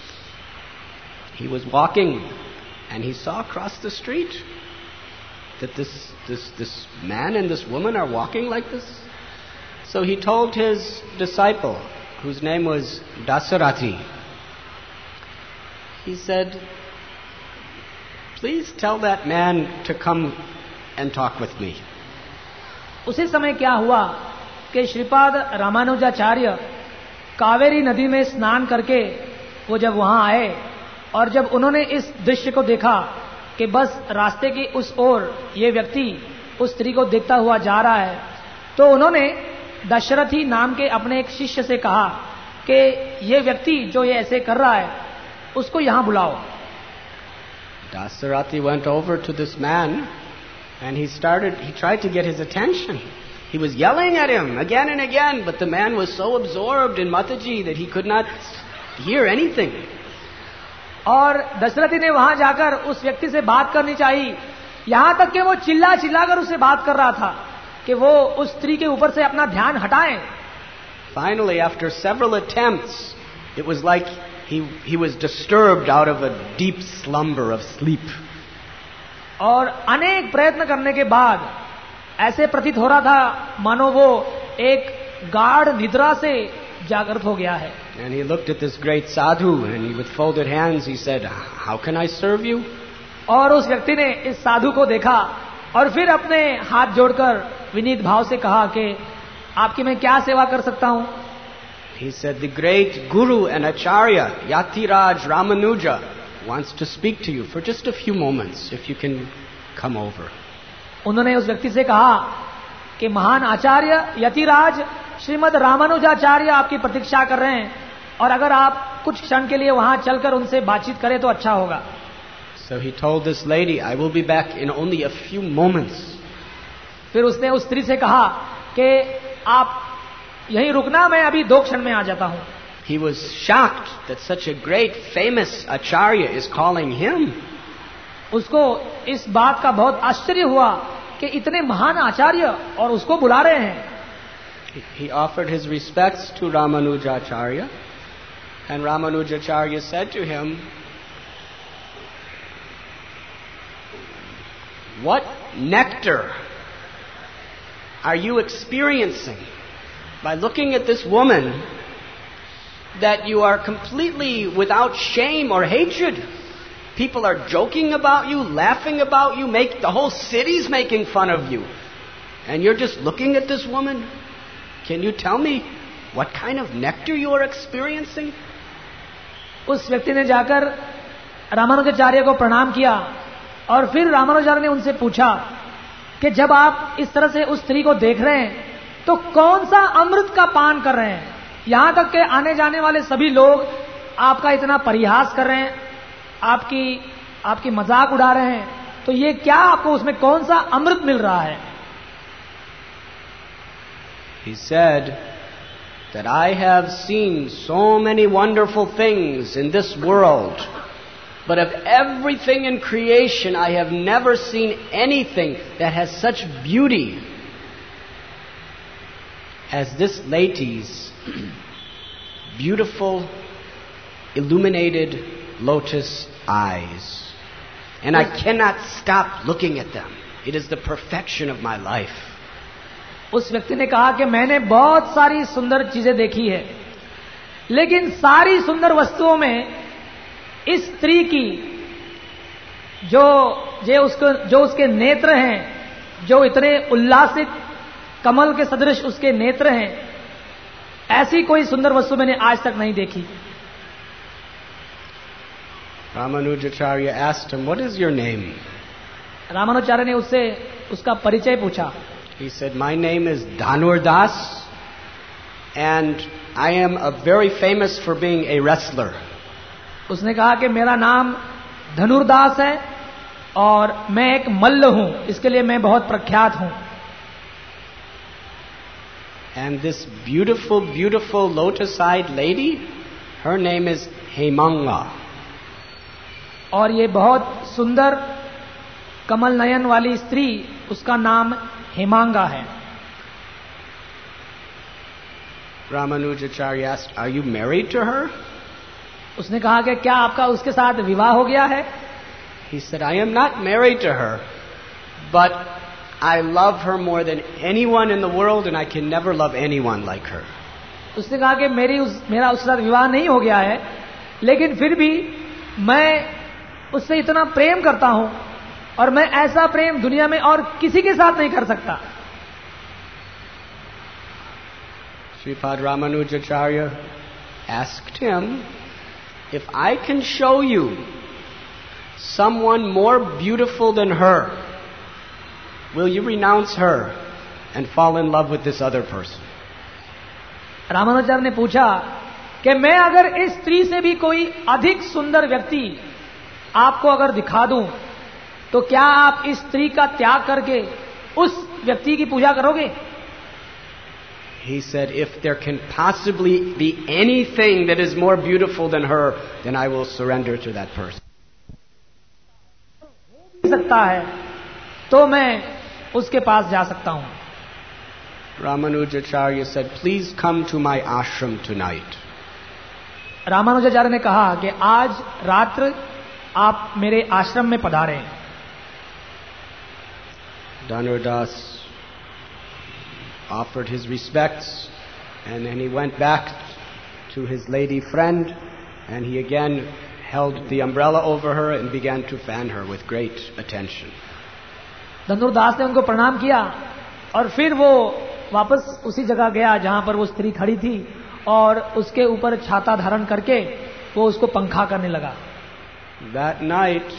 he was walking and he saw across the street that this, this, this man and this woman are walking like this. So he told his disciple, whose name was Dasarathi, he said, please tell that man to come and talk with me. उसी समय क्या हुआ कि श्रीपाद रामानुजाचार्य कावेरी नदी में स्नान करके वो जब वहां आए और जब उन्होंने इस दृश्य को देखा कि बस रास्ते की उस ओर ये व्यक्ति उस स्त्री को देखता हुआ जा रहा है, तो उन्होंने दशरथी नाम के अपने एक शिष्य से कहा कि ये व्यक्ति जो ये ऐसे कर रहा है उसको यहां बुलाओ। Dasarathi went over to this man and he started, he tried to get his attention. He was yelling at him again and again, but the man was so absorbed in Mataji that he could not hear anything. और दशरथी ने वहां जाकर उस व्यक्ति से बात करनी चाहिए, यहां तक कि वो चिल्ला चिल्लाकर उससे बात कर रहा था कि वो उस स्त्री के ऊपर से अपना ध्यान हटाएं। Finally, after several attempts, it was like he he was disturbed out of a deep slumber of sleep. और अनेक प्रयत्न करने के बाद ऐसे प्रतीत हो रहा था मानो वो एक गाढ़ निद्रा से जागृत हो गया है। And he looked at this great sadhu and he, with folded hands, he said, "How can I serve you?" और उस व्यक्ति ने इस साधु को देखा और फिर अपने हाथ जोड़कर विनीत भाव से कहा कि आपकी मैं क्या सेवा कर सकता हूं? He said, "The great guru and acharya Yatiraj Ramanuja wants to speak to you for just a few moments, if you can come over." उन्होंने उस व्यक्ति से कहा कि महान आचार्य यतिराज श्रीमद रामानुजाचार्य आपकी प्रतीक्षा कर रहे हैं और अगर आप कुछ क्षण के लिए वहां चलकर उनसे बातचीत करें तो अच्छा होगा। So he told this lady, "I will be back in only a few moments." फिर उसने उस स्त्री से कहा कि आप यहीं रुकना, मैं अभी दो क्षण में आ जाता हूं। He was shocked that such a great famous acharya is calling him. उसको इस बात का बहुत आश्चर्य हुआ कि इतने महान आचार्य और उसको बुला रहे हैं। He offered his respects to Ramanujacharya, and Ramanujacharya said to him, "What nectar are you experiencing by looking at this woman that you are completely without shame or hatred? People are joking about you, laughing about you, make the whole city's making fun of you, and you're just looking at this woman? Can you tell me what kind of nectar you are experiencing?" उस व्यक्ति ने जाकर रामानुजाचार्य को प्रणाम किया और फिर रामानुजाचार्य ने उनसे पूछा कि जब आप इस तरह से उस स्त्री को देख रहे हैं तो कौन सा अमृत का पान कर रहे हैं? यहां तक कि आने जाने वाले सभी लोग आपका इतना परिहास कर रहे हैं, आपकी आपकी मजाक उड़ा रहे हैं, तो ये क्या आपको उसमें कौन सा अमृत मिल रहा है? He said that I have seen so many wonderful things in this world, but of everything in creation I have never seen anything that has such beauty as this lady's beautiful, illuminated lotus eyes. And I cannot stop looking at them. It is the perfection of my life. उस व्यक्ति ने कहा कि मैंने बहुत सारी सुंदर चीजें देखी है, लेकिन सारी सुंदर वस्तुओं में इस स्त्री की जो जे उसको जो उसके नेत्र हैं, जो इतने उल्लासित कमल के सदृश उसके नेत्र हैं, ऐसी कोई सुंदर वस्तु मैंने आज तक नहीं देखी। Ramanujacharya asked him, "What is your name?" Ramanujacharya ने उससे उसका परिचय पूछा। He said, "My name is Dhanurdas, and I am a very famous for being a wrestler." उसने कहा कि मेरा नाम धनुर्दास है और मैं एक मल्ल हूं, इसके लिए मैं बहुत प्रख्यात हूं। And this beautiful, beautiful lotus-eyed lady, her name is Hemanga. और ये बहुत सुंदर कमल नयन वाली स्त्री, उसका नाम हेमांगा है। Ramanujacharya asked, "Are you married to her?" उसने कहा कि क्या आपका उसके साथ विवाह हो गया है? He said, "I am not married to her, but I love her more than anyone in the world, and I can never love anyone like her." उसने कहा कि मेरी उस, मेरा उसके साथ विवाह नहीं हो गया है, लेकिन फिर भी मैं उससे इतना प्रेम करता हूं और मैं ऐसा प्रेम दुनिया में और किसी के साथ नहीं कर सकता। Sripad Ramanujacharya asked him, if I can show you someone more beautiful than her, will you renounce her and fall in love with this other person? Ramanujacharya ने पूछा कि मैं अगर इस स्त्री से भी कोई अधिक सुंदर व्यक्ति आपको अगर दिखा दूं, तो क्या आप इस स्त्री का त्याग करके उस व्यक्ति की पूजा करोगे? He said, if there can possibly be anything that is more beautiful than her, then I will surrender to that person. सकता है तो मैं उसके पास जा सकता हूं. Ramanujacharya said, please come to my ashram tonight. Ramanujacharya ने कहा कि आज रात्र आप मेरे आश्रम में पधारें. Dhanurdas offered his respects, and then he went back to his lady friend, and he again held the umbrella over her and began to fan her with great attention. धनुर्दास ने उनको प्रणाम किया और फिर वो वापस उसी जगह गया जहां पर वो स्त्री खड़ी थी और उसके ऊपर छाता धारण करके वो उसको पंखा करने लगा. That night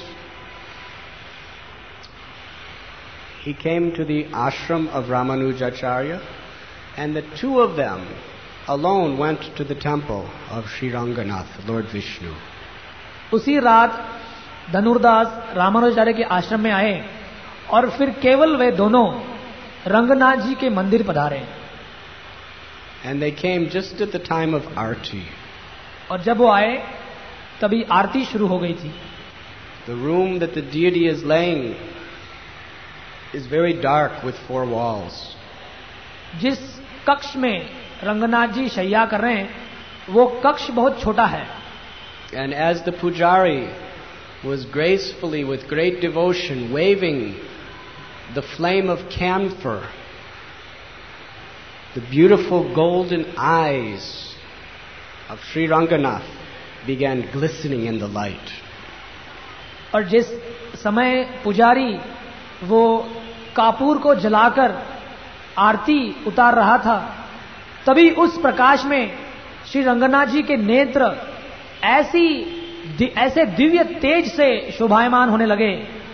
he came to the ashram of Ramanujacharya, and the two of them alone went to the temple of Sri Ranganath, Lord Vishnu. उसी रात धनुर्दास रामानुजाचार्य के आश्रम में आए और फिर केवल वे दोनों रंगनाथ जी के मंदिर पधारे. And they came just at the time of Arti. और जब वो आए तभी आरती शुरू हो गई थी. The room that the deity is laying is very dark with four walls. जिस कक्ष में रंगनाथ जी शैया कर रहे हैं वो कक्ष बहुत छोटा है. And as the pujari was gracefully with great devotion waving the flame of camphor, the beautiful golden eyes of Sri Ranganath began glistening in the light. और जिस समय पुजारी वो कापूर को जलाकर आरती उतार रहा था, तभी उस प्रकाश में श्री रंगनाथ जी के नेत्र ऐसी ऐसे दिव्य तेज से शोभायमान होने लगे.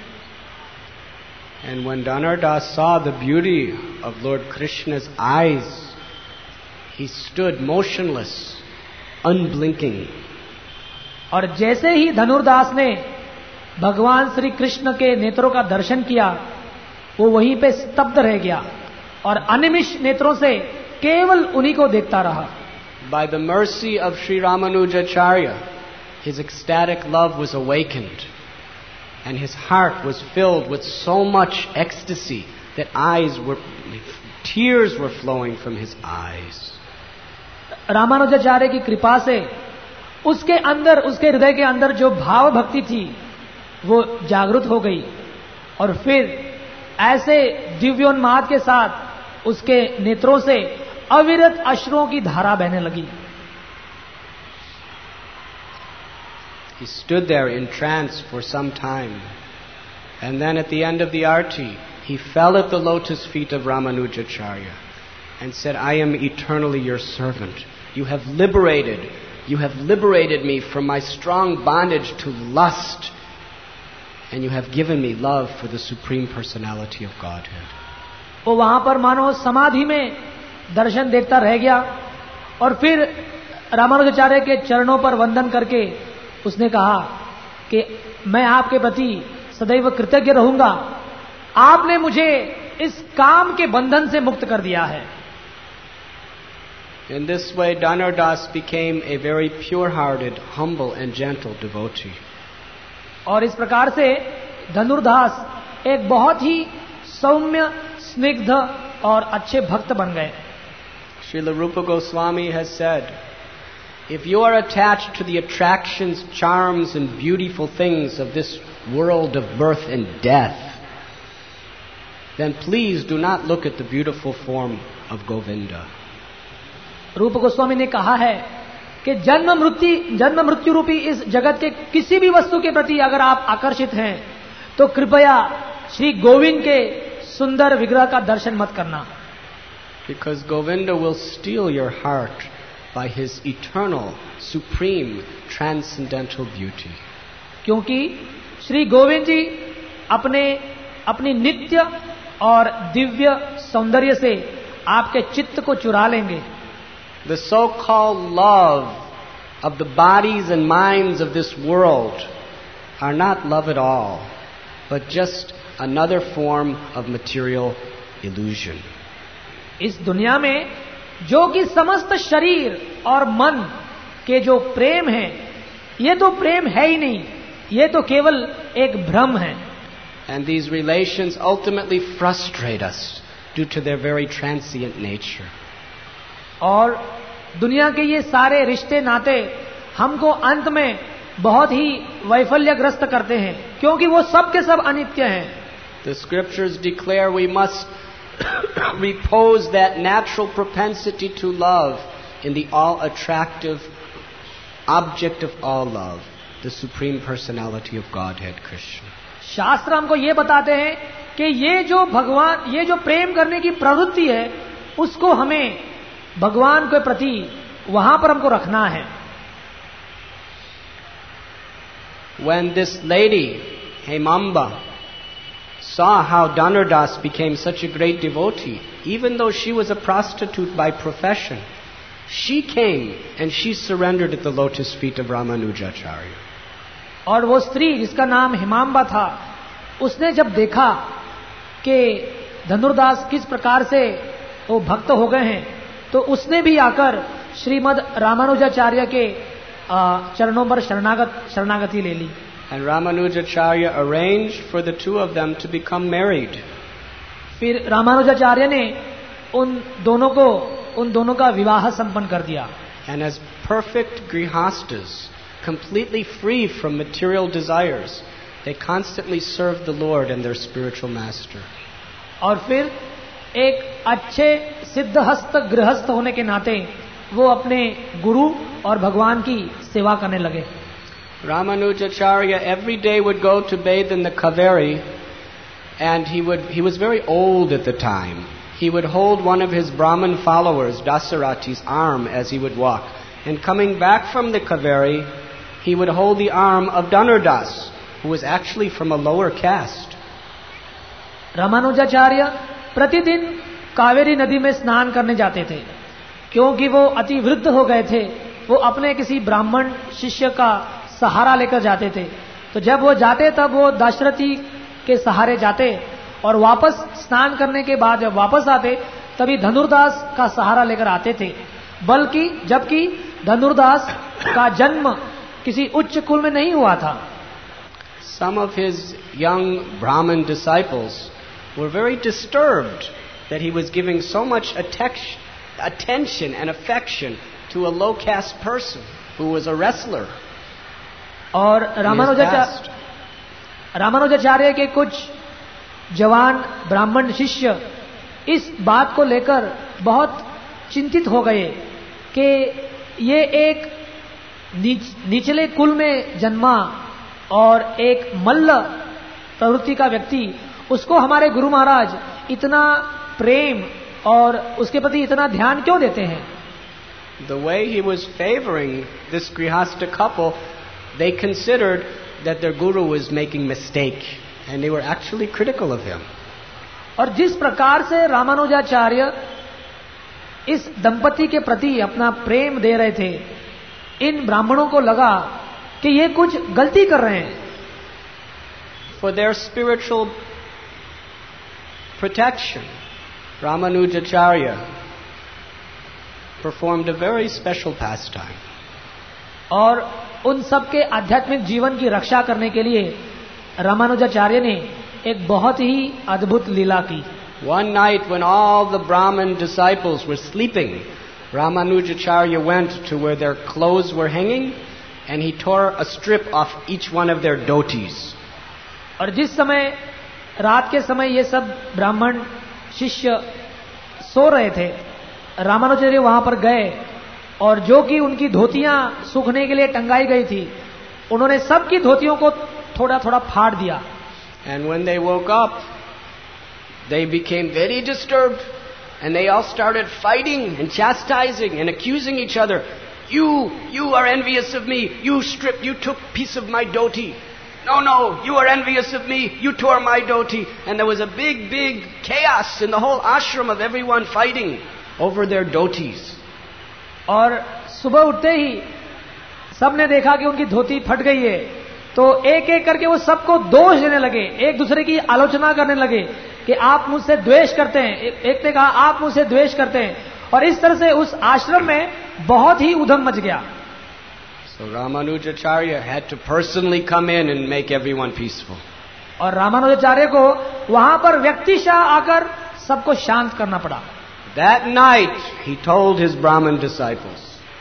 And when Dhanurdas saw the beauty of Lord Krishna's eyes, he stood motionless, unblinking. और जैसे ही धनुर्दास ने भगवान श्री कृष्ण के नेत्रों का दर्शन किया, वो वहीं पे स्तब्ध रह गया और अनिमिष नेत्रों से केवल उन्हीं को देखता रहा. By the mercy of Sri Ramanujacharya, his ecstatic love was awakened, and his heart was filled with so much ecstasy that eyes were, tears were flowing from his eyes. Ramanujacharya की कृपा से उसके अंदर, उसके हृदय के अंदर जो भाव भक्ति थी वो जागृत हो गई और फिर ऐसे दिव्योन्माद के साथ उसके नेत्रों से अविरत अश्रुओं की धारा बहने लगी. He stood there in trance for some time, and then at the end of the arti, he fell at the lotus feet of Ramanujacharya and said, I am eternally your servant. You have liberated, you have liberated me from my strong bondage to lust, and you have given me love for the Supreme Personality of Godhead. वो वहां पर मानो समाधि में दर्शन देखता रह गया और फिर रामानुजाचार्य के चरणों पर वंदन करके उसने कहा कि मैं आपके प्रति सदैव कृतज्ञ रहूंगा, आपने मुझे इस काम के बंधन से मुक्त कर दिया है. In this way, Dhanurdas became a very pure-hearted, humble and gentle devotee. और इस प्रकार से धनुर्दास एक बहुत ही सौम्य, स्निग्ध और अच्छे भक्त बन गए. Srila Rupa Goswami has said, if you are attached to the attractions, charms and beautiful things of this world of birth and death, then please do not look at the beautiful form of Govinda. रूप गोस्वामी ने कहा है कि जन्म मृत्यु जन्म मृत्यु रूपी इस जगत के किसी भी वस्तु के प्रति अगर आप आकर्षित हैं तो कृपया श्री गोविंद के सुंदर विग्रह का दर्शन मत करना. Because Govinda will steal your heart by his eternal, supreme, transcendental beauty. क्योंकि श्री गोविंद जी अपने अपनी नित्य और दिव्य सौंदर्य से आपके चित्त को चुरा लेंगे. The so-called love of the bodies and minds of this world are not love at all, but just another form of material illusion. इस दुनिया में जो कि समस्त शरीर और मन के जो प्रेम है, ये तो प्रेम है ही नहीं, ये तो केवल एक भ्रम है. And these relations ultimately frustrate us due to their very transient nature. और दुनिया के ये सारे रिश्ते नाते हमको अंत में बहुत ही वैफल्यग्रस्त करते हैं, क्योंकि वो सब के सब अनित्य हैं. The scriptures declare we must repose that natural propensity to love in the all-attractive object of all love, the Supreme Personality of Godhead, Krishna. शास्त्र हमको ये बताते हैं कि ये जो भगवान, ये जो प्रेम करने की प्रवृत्ति है, उसको हमें भगवान के प्रति वहां पर हमको रखना है. When this lady, Hemamba, saw how Dhanurdas became such a great devotee, even though she was a prostitute by profession, she came and she surrendered at the lotus feet of Ramanujacharya. और वो स्त्री जिसका नाम हिमांबा था, उसने जब देखा कि धनुर्दास किस प्रकार से वो भक्त हो गए हैं, तो उसने भी आकर श्रीमद रामानुजाचार्य के चरणों पर शरणागत शरणागति ले ली. And Ramanujacharya arranged for the two of them to become married. फिर रामानुजाचार्य ने उन दोनों को उन दोनों का विवाह संपन्न कर दिया. And as perfect grihastas, completely free from material desires, they constantly served the Lord and their spiritual master. और फिर एक अच्छे सिद्धहस्त गृहस्थ होने के नाते वो अपने गुरु और भगवान की सेवा करने लगे. Ramanujacharya every day would go to bathe in the Kaveri, and he would he was very old at the time. He would hold one of his Brahmin followers, Dasarati's, arm as he would walk. And coming back from the Kaveri, he would hold the arm of Dhanurdas, who was actually from a lower caste. Ramanujacharya प्रतिदिन कावेरी नदी में स्नान करने जाते थे. क्योंकि वो अति वृद्ध हो गए थे, वो अपने किसी ब्राह्मण शिष्य का सहारा लेकर जाते थे. तो जब वो जाते तब वो दाशरथी के सहारे जाते, और वापस स्नान करने के बाद जब वापस आते तभी धनुर्दास का सहारा लेकर आते थे. बल्कि जबकि धनुर्दास का जन्म किसी उच्च कुल में नहीं हुआ था. Some of his young Brahmin disciples were very disturbed that he was giving so much attention and affection to a low caste person who was a wrestler. और रामानुजाचार्य रामानुजाचार्य के कुछ जवान ब्राह्मण शिष्य इस बात को लेकर बहुत चिंतित हो गए कि ये एक नीच, निचले कुल में जन्मा और एक मल्ल प्रवृत्ति का व्यक्ति, उसको हमारे गुरु महाराज इतना प्रेम और उसके प्रति इतना ध्यान क्यों देते हैं. The way he was favoring this grihasta couple, they considered that their guru was making mistake, and they were actually critical of him. और जिस प्रकार से रामानुजाचार्य इस दंपति के प्रति अपना प्रेम दे रहे थे, इन ब्राह्मणों को लगा कि ये कुछ गलती कर रहे हैं. For their spiritual protection, Ramanujacharya performed a very special pastime. और उन सबके आध्यात्मिक जीवन की रक्षा करने के लिए रामानुजाचार्य ने एक बहुत ही अद्भुत लीला की. One night when all the Brahmin disciples were sleeping, Ramanujacharya went to where their clothes were hanging and he tore a strip off each one of their dhotis. और जिस समय रात के समय ये सब ब्राह्मण शिष्य सो रहे थे, रामानुजाचार्य वहां पर गए और जो कि उनकी धोतियां सूखने के लिए टंगाई गई थी, उन्होंने सबकी धोतियों को थोड़ा थोड़ा फाड़ दिया. And when they woke up, they became very disturbed And they all started fighting and chastising and accusing each other. You, you are envious of me. You stripped, you took piece of my dhoti. No, no, you are envious of me. You tore my dhoti. And there was a big, big chaos in the whole ashram of everyone fighting over their dhotis. और सुबह उठते ही सबने देखा कि उनकी धोती फट गई है, तो एक एक करके वो सबको दोष देने लगे, एक दूसरे की आलोचना करने लगे कि आप मुझसे द्वेष करते हैं। एक ने कहा आप मुझसे द्वेष करते हैं, और इस तरह से उस आश्रम में बहुत ही उधम मच गया। So Ramanujacharya had to personally come in and make everyone peaceful. और रामानुजाचार्य को वहां पर व्यक्तिशः आकर सबको शांत करना पड़ा। That night he told his Brahmin disciples,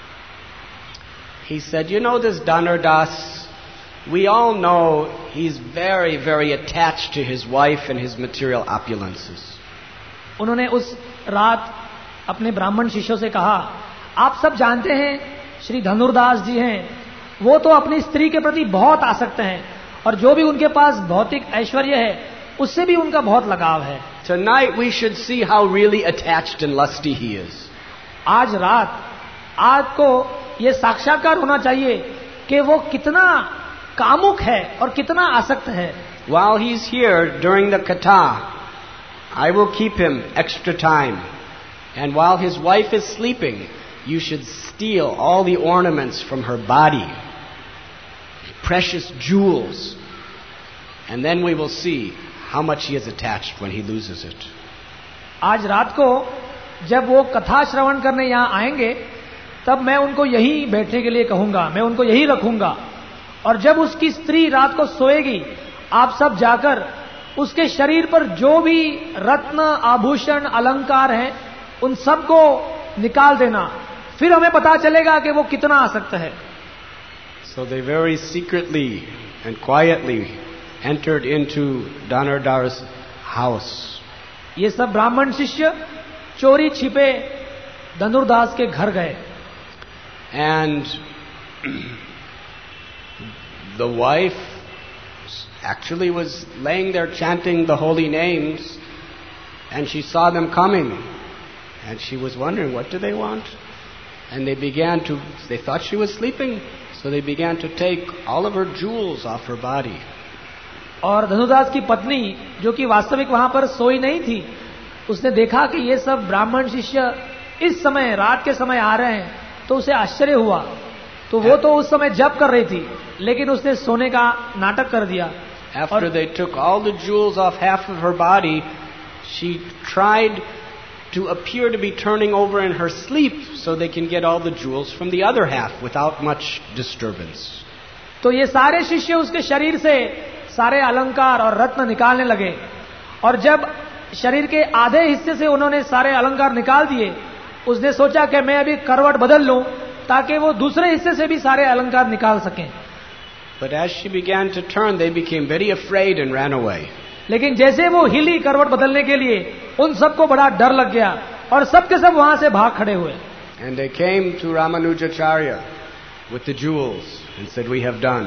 he said, you know this Dhanar Das, we all know he's very, very attached to his wife and his material opulences. उन्होंने उस रात अपने ब्राह्मण शिष्यों से कहा, आप सब जानते हैं श्री धनुर्दास जी हैं, वो तो अपनी स्त्री के प्रति बहुत आसक्त हैं, और जो भी उनके पास भौतिक ऐश्वर्य है उससे भी उनका बहुत लगाव है। Tonight we should see how really attached and lusty he is. आज रात आज को ये साक्षात्कार होना चाहिए कि वो कितना कामुक है और कितना आसक्त है। While he's here during the katha, I will keep him extra time. And while his wife is sleeping, you should steal all the ornaments from her body, precious jewels, and then we will see how much he is attached when he loses it. आज रात को जब वो कथा श्रवण करने यहाँ आएंगे, तब मैं उनको यहीं बैठने के लिए कहूंगा, मैं उनको यहीं रखूंगा, और जब उसकी स्त्री रात को सोएगी, आप सब जाकर उसके शरीर पर जो भी रत्न आभूषण अलंकार हैं उन सबको निकाल देना, फिर हमें पता चलेगा कि वो कितना आसक्त है। So they very secretly and quietly entered into Dhanurdar's house. ये सब ब्राह्मण शिष्य चोरी छिपे धनुर्दास के घर गए। And the wife actually was laying there chanting the holy names, and she saw them coming, and she was wondering, what do they want? And they began to, they thought she was sleeping, so they began to take all of her jewels off her body. और धनुदास की पत्नी, जो कि वास्तविक वहां पर सोई नहीं थी, उसने देखा कि ये सब ब्राह्मण शिष्य इस समय रात के समय आ रहे हैं, तो उसे आश्चर्य हुआ। तो वो तो उस समय जप कर रही थी, लेकिन उसने सोने का नाटक कर दिया। After they took all the jewels off half of her body, she tried to appear to be turning over in her sleep so they can get all the jewels from the other half without much disturbance. तो ये सारे शिष्य उसके शरीर से सारे अलंकार और रत्न निकालने लगे, और जब शरीर के आधे हिस्से से उन्होंने सारे अलंकार निकाल दिए, उसने सोचा कि मैं अभी करवट बदल लूं ताकि वो दूसरे हिस्से से भी सारे अलंकार निकाल सकें। But as she began to turn, they became very afraid and ran away. लेकिन जैसे वो हिली करवट बदलने के लिए, उन सबको बड़ा डर लग गया और सब के सब वहां से भाग खड़े हुए। And they came to Ramanujacharya with the jewels and said, "We have done."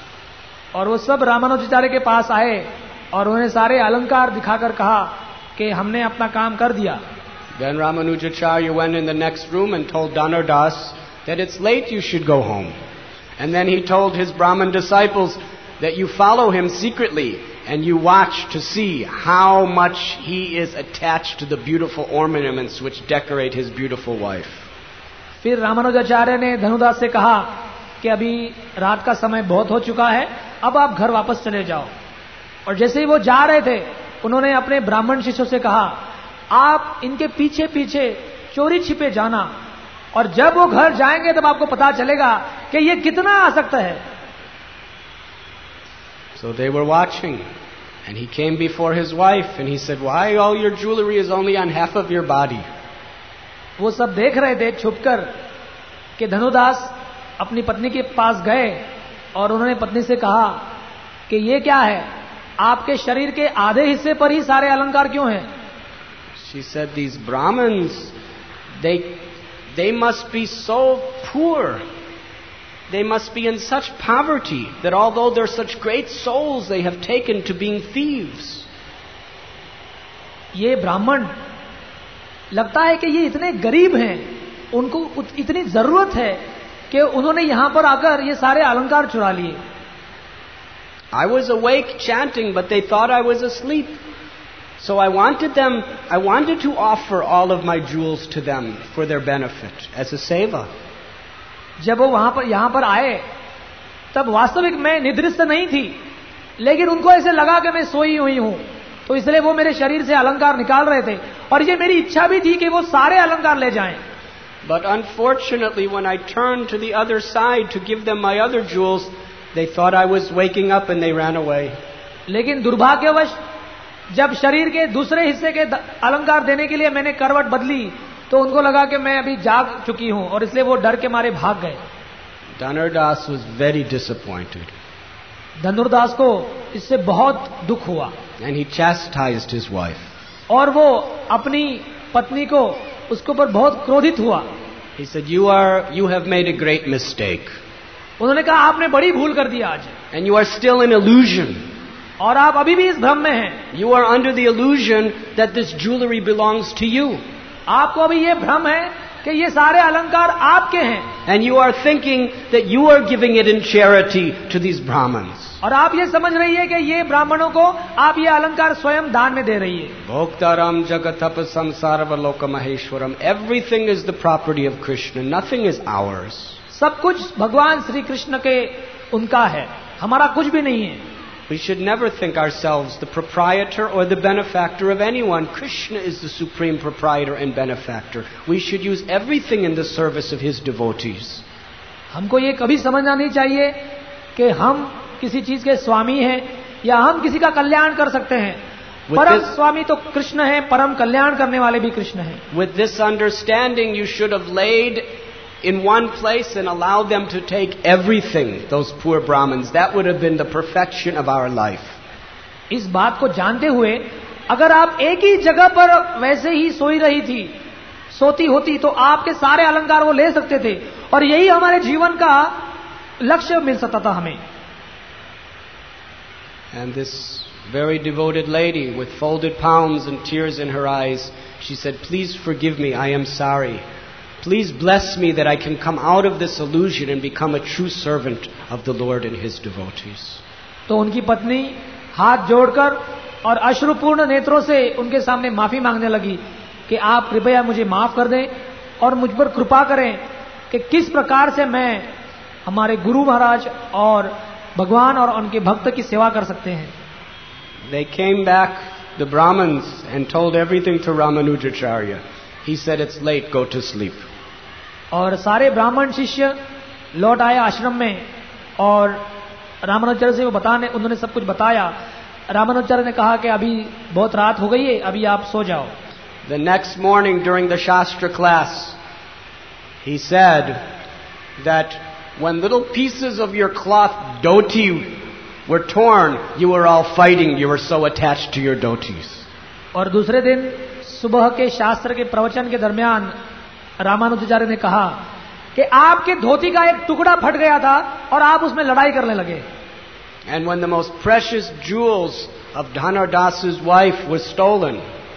और वो सब रामानुजाचार्य के पास आए और उन्हें सारे अलंकार दिखाकर कहा कि हमने अपना काम कर दिया। Then Ramanujacharya went in the next room and told Dhanurdas that it's late, you should go home. And then he told his Brahmin disciples that you follow him secretly and you watch to see how much he is attached to the beautiful ornaments which decorate his beautiful wife. फिर रामानुजाचार्य ने धनुदास से कहा कि अभी रात का समय बहुत हो चुका है, अब आप घर वापस चले जाओ। और जैसे ही वो जा रहे थे, उन्होंने अपने ब्राह्मण शिष्यों से कहा, आप इनके पीछे पीछे चोरी छिपे जाना, और जब वो घर जाएंगे तब आपको पता चलेगा कि ये कितना आसक्त है। So they were watching, and he came before his wife and he said, "Why all your jewelry is only on half of your body?" वो सब देख रहे थे छुपकर कि धनुदास अपनी पत्नी के पास गए और उन्होंने पत्नी से कहा कि ये क्या है, आपके शरीर के आधे हिस्से पर ही सारे अलंकार क्यों हैं? She said, "These Brahmins, they they must be so poor. They must be in such poverty that although they're such great souls, they have taken to being thieves." ये ब्राह्मण लगता है कि ये इतने गरीब हैं, उनको इतनी जरूरत है कि उन्होंने यहां पर आकर ये सारे अलंकार चुरा लिए. I was awake chanting, but they thought I was asleep. So I wanted them, I wanted to offer all of my jewels to them for their benefit as a seva. जब वो वहां पर यहां पर आए तब वास्तविक मैं निद्रिस्त नहीं थी, लेकिन उनको ऐसे लगा कि मैं सोई हुई हूं, तो इसलिए वो मेरे शरीर से अलंकार निकाल रहे थे और ये मेरी इच्छा भी थी कि वो सारे अलंकार ले जाएं. But unfortunately, when I turned to the other side to give them my other jewels, they thought I was waking up and they ran away. लेकिन दुर्भाग्यवश जब शरीर के दूसरे हिस्से के अलंकार देने के लिए मैंने करवट बदली, तो उनको लगा कि मैं अभी जाग चुकी हूं और इसलिए वो डर के मारे भाग गए. Dhanurdas was very disappointed. धनुर्दास को इससे बहुत दुख हुआ. And he chastised his wife. और वो अपनी पत्नी को उसके ऊपर बहुत क्रोधित हुआ. He said, you are, you have made a great mistake. उन्होंने कहा आपने बड़ी भूल कर दी आज. And you are still in illusion. और आप अभी भी इस भ्रम में हैं. You are under the illusion that this jewelry belongs to you. आपको अभी ये भ्रम है कि ये सारे अलंकार आपके हैं. And you are thinking that you are giving it in charity to these Brahmins. और आप ये समझ रही है कि ये ब्राह्मणों को आप ये अलंकार स्वयं दान में दे रही है. Bhoktaram jagatapasam sarvaloka maheshwaram. Everything is the property of Krishna. Nothing is ours. सब कुछ भगवान श्री कृष्ण के उनका है, हमारा कुछ भी नहीं है. We should never think ourselves the proprietor or the benefactor of anyone. Krishna is the supreme proprietor and benefactor. We should use everything in the service of his devotees. हमको ये कभी समझना नहीं चाहिए कि हम किसी चीज के स्वामी हैं या हम किसी का कल्याण कर सकते हैं. परम स्वामी तो कृष्ण है, परम कल्याण करने वाले भी कृष्ण हैं. With this understanding, you should have laid in one place and allowed them to take everything, those poor Brahmins. That would have been the perfection of our life. इस बात को जानते हुए अगर आप एक ही जगह पर वैसे ही सोई रही थी, सोती होती, तो आपके सारे अलंकार वो ले सकते थे और यही हमारे जीवन का लक्ष्य मिल सकता था हमें. And this very devoted lady with folded palms and tears in her eyes, she said, please forgive me, I am sorry. Please bless me that I can come out of this illusion and become a true servant of the Lord and His devotees. तो उनकी पत्नी हाथ जोड़कर और अश्रुपूर्ण नेत्रों से उनके सामने माफी मांगने लगी कि आप कृपया मुझे माफ कर दें और मुझ पर कृपा करें कि किस प्रकार से मैं हमारे गुरु महाराज और भगवान और उनके भक्त की सेवा कर सकते हैं. They came back, the Brahmins, and told everything to Ramanujacharya. He said, it's late, go to sleep. और सारे ब्राह्मण शिष्य लौट आए आश्रम में और रामानुजाचार्य से वो बताने, उन्होंने सब कुछ बताया. रामानुजाचार्य ने कहा कि अभी बहुत रात हो गई है, अभी आप सो जाओ. The next morning during the Shastra class, he said that when little pieces of your cloth dhoti were torn, you were all fighting, you were so attached to your dhotis. और दूसरे दिन सुबह के शास्त्र के प्रवचन के दरमियान रामानुजाचार्य ने कहा कि आपके धोती का एक टुकड़ा फट गया था और आप उसमें लड़ाई करने लगे. And when the most precious jewels of Dhanurdas's wife was stolen,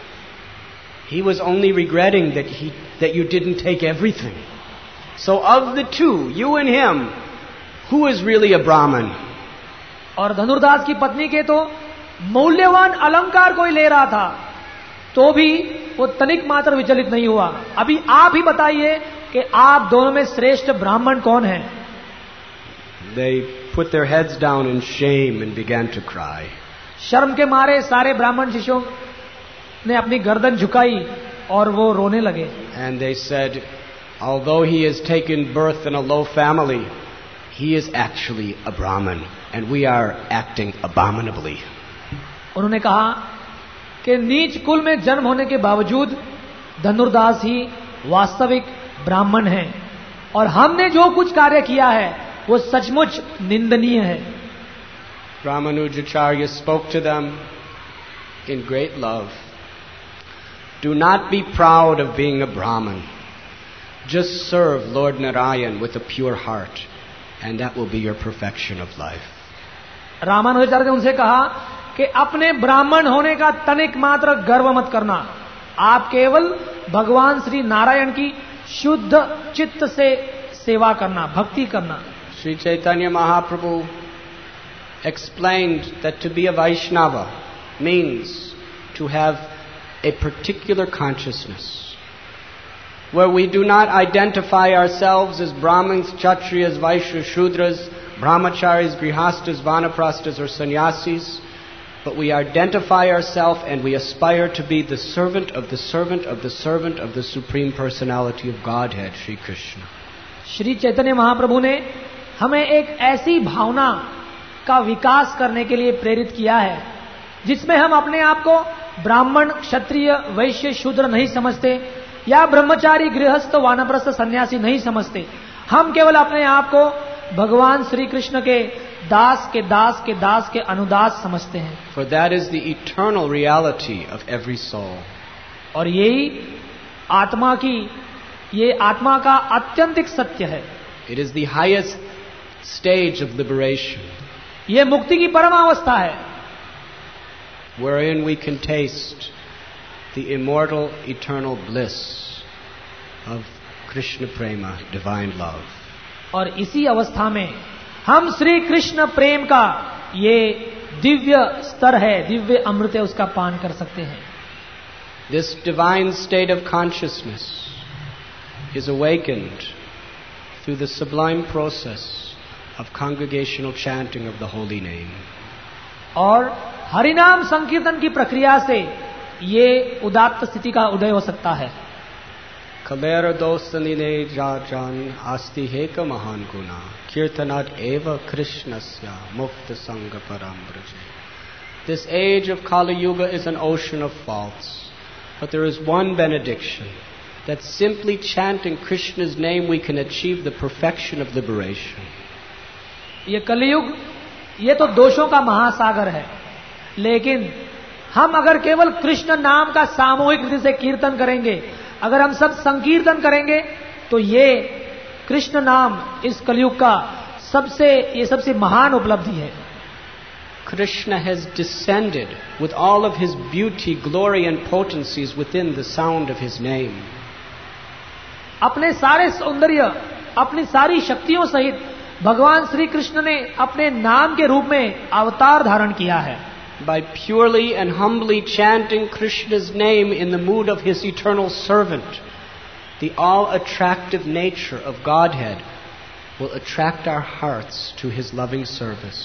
he was only regretting that he that you didn't take everything. So of the two, you and him, who is really a Brahmin? और धनुर्दास की पत्नी के तो मूल्यवान अलंकार कोई ले रहा था, तो भी वो तनिक मात्र विचलित नहीं हुआ. अभी आप ही बताइए कि आप दोनों में श्रेष्ठ ब्राह्मण कौन है. They put their heads down in shame and began to cry. शर्म के मारे सारे ब्राह्मण शिष्यों ने अपनी गर्दन झुकाई और वो रोने लगे. And they said, although he has taken birth in a low family, he is actually a Brahmin and we are acting abominably. उन्होंने कहा कि नीच कुल में जन्म होने के बावजूद धनुर्दास ही वास्तविक ब्राह्मण हैं और हमने जो कुछ कार्य किया है वो सचमुच निंदनीय है. Ramanujacharya spoke to them in great love. Do not be proud of being a Brahmin. Just serve Lord Narayan with a pure heart and that will be your perfection of life. Ramanujacharya ने उनसे कहा कि अपने ब्राह्मण होने का तनिक मात्र गर्व मत करना, आप केवल भगवान श्री नारायण की शुद्ध चित्त से सेवा करना, भक्ति करना। Sri Chaitanya Mahaprabhu explained that to be a Vaishnava means to have a particular consciousness where we do not identify ourselves as Brahmins, Kshatriyas, Vaishyas, Shudras, Brahmacharis, Grihastas, Vanaprastas or Sannyasis, but we identify ourselves and we aspire to be the servant of the servant of the servant of the Supreme Personality of Godhead, Shri Krishna. Shri Chaitanya Mahaprabhu ने हमें एक ऐसी भावना का विकास करने के लिए प्रेरित किया है जिसमें हम अपने आप को ब्राह्मण, क्षत्रिय, वैश्य, शूद्र नहीं समझते या ब्रह्मचारी, गृहस्थ, वानप्रस्थ, सन्यासी नहीं समझते। हम केवल अपने आप को भगवान श्री कृष्ण के दास के दास के दास के अनुदास समझते हैं। For that is the eternal reality of every soul. और यही आत्मा की, ये आत्मा का आत्यंतिक सत्य है। It is the highest stage of liberation. ये मुक्ति की परम अवस्था है, wherein we can taste the immortal, eternal bliss of Krishna Prema, divine love. और इसी अवस्था में हम श्री कृष्ण प्रेम का ये दिव्य स्तर है, दिव्य अमृत है, उसका पान कर सकते हैं। This divine state of consciousness is awakened through the sublime process of congregational chanting of the holy name. और हरिनाम संकीर्तन की प्रक्रिया से ये उदात्त स्थिति का उदय हो सकता है। Kalera dosanine jajan asti heka mahan guna kirtanat eva krishnasya mukta sangha parambraje. This age of Kali Yuga is an ocean of faults, but there is one benediction, that simply chanting Krishna's name we can achieve the perfection of liberation. ये कलियुग, ये तो दोषों का महासागर है, लेकिन हम अगर केवल कृष्ण नाम का सामूहिक रीति से कीर्तन करेंगे, अगर हम सब संकीर्तन करेंगे, तो ये कृष्ण नाम इस कलियुग का सबसे ये सबसे महान उपलब्धि है। Krishna has descended with all of his beauty, glory and potencies within the sound of his name. अपने सारे सौंदर्य, अपनी सारी शक्तियों सहित भगवान श्री कृष्ण ने अपने नाम के रूप में अवतार धारण किया है। By purely and humbly chanting Krishna's name in the mood of his eternal servant, the all-attractive nature of Godhead will attract our hearts to his loving service.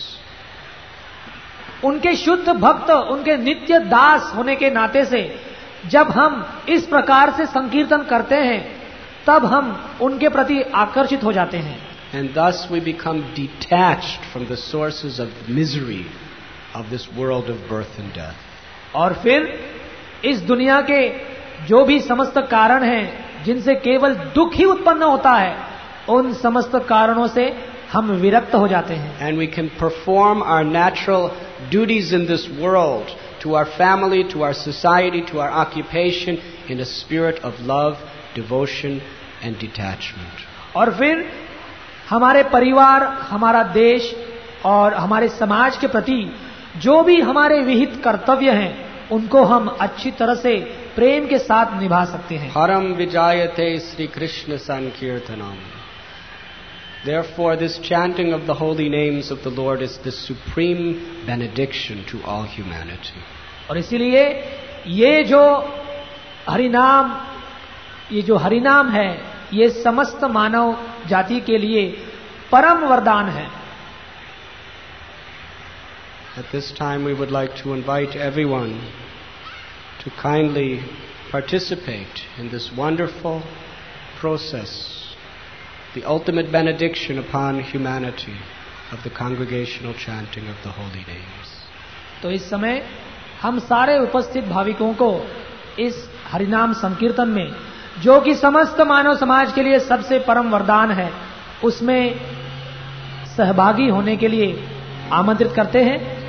उनके शुद्ध भक्त, उनके नित्य दास होने के नाते से जब हम इस प्रकार से संकीर्तन करते हैं, तब हम उनके प्रति आकर्षित हो जाते हैं। And thus we become detached from the sources of misery of this world of birth and death. और फिर इस दुनिया के जो भी समस्त कारण हैं, जिनसे केवल दुख ही उत्पन्न होता है, उन समस्त कारणों से हम विरक्त हो जाते हैं। And we can perform our natural duties in this world to our family, to our society, to our occupation in a spirit of love, devotion and detachment. और फिर हमारे परिवार, हमारा देश और हमारे समाज के प्रति जो भी हमारे विहित कर्तव्य हैं, उनको हम अच्छी तरह से प्रेम के साथ निभा सकते हैं। Haram vijayate Sri Krishna Sankirtanam. Therefore, this chanting of the holy names of the Lord is the supreme benediction to all humanity. और इसीलिए ये जो हरिनाम, ये जो हरिनाम है, ये समस्त मानव जाति के लिए परम वरदान है। At this time, we would like to invite everyone to kindly participate in this wonderful process, the ultimate benediction upon humanity of the congregational chanting of the holy names. तो इस समय हम सारे उपस्थित भाविकों को इस हरिनाम संकीर्तन में, जो कि समस्त मानव समाज के लिए सबसे परम वरदान है, उसमें सहभागी होने के लिए आमंत्रित करते हैं।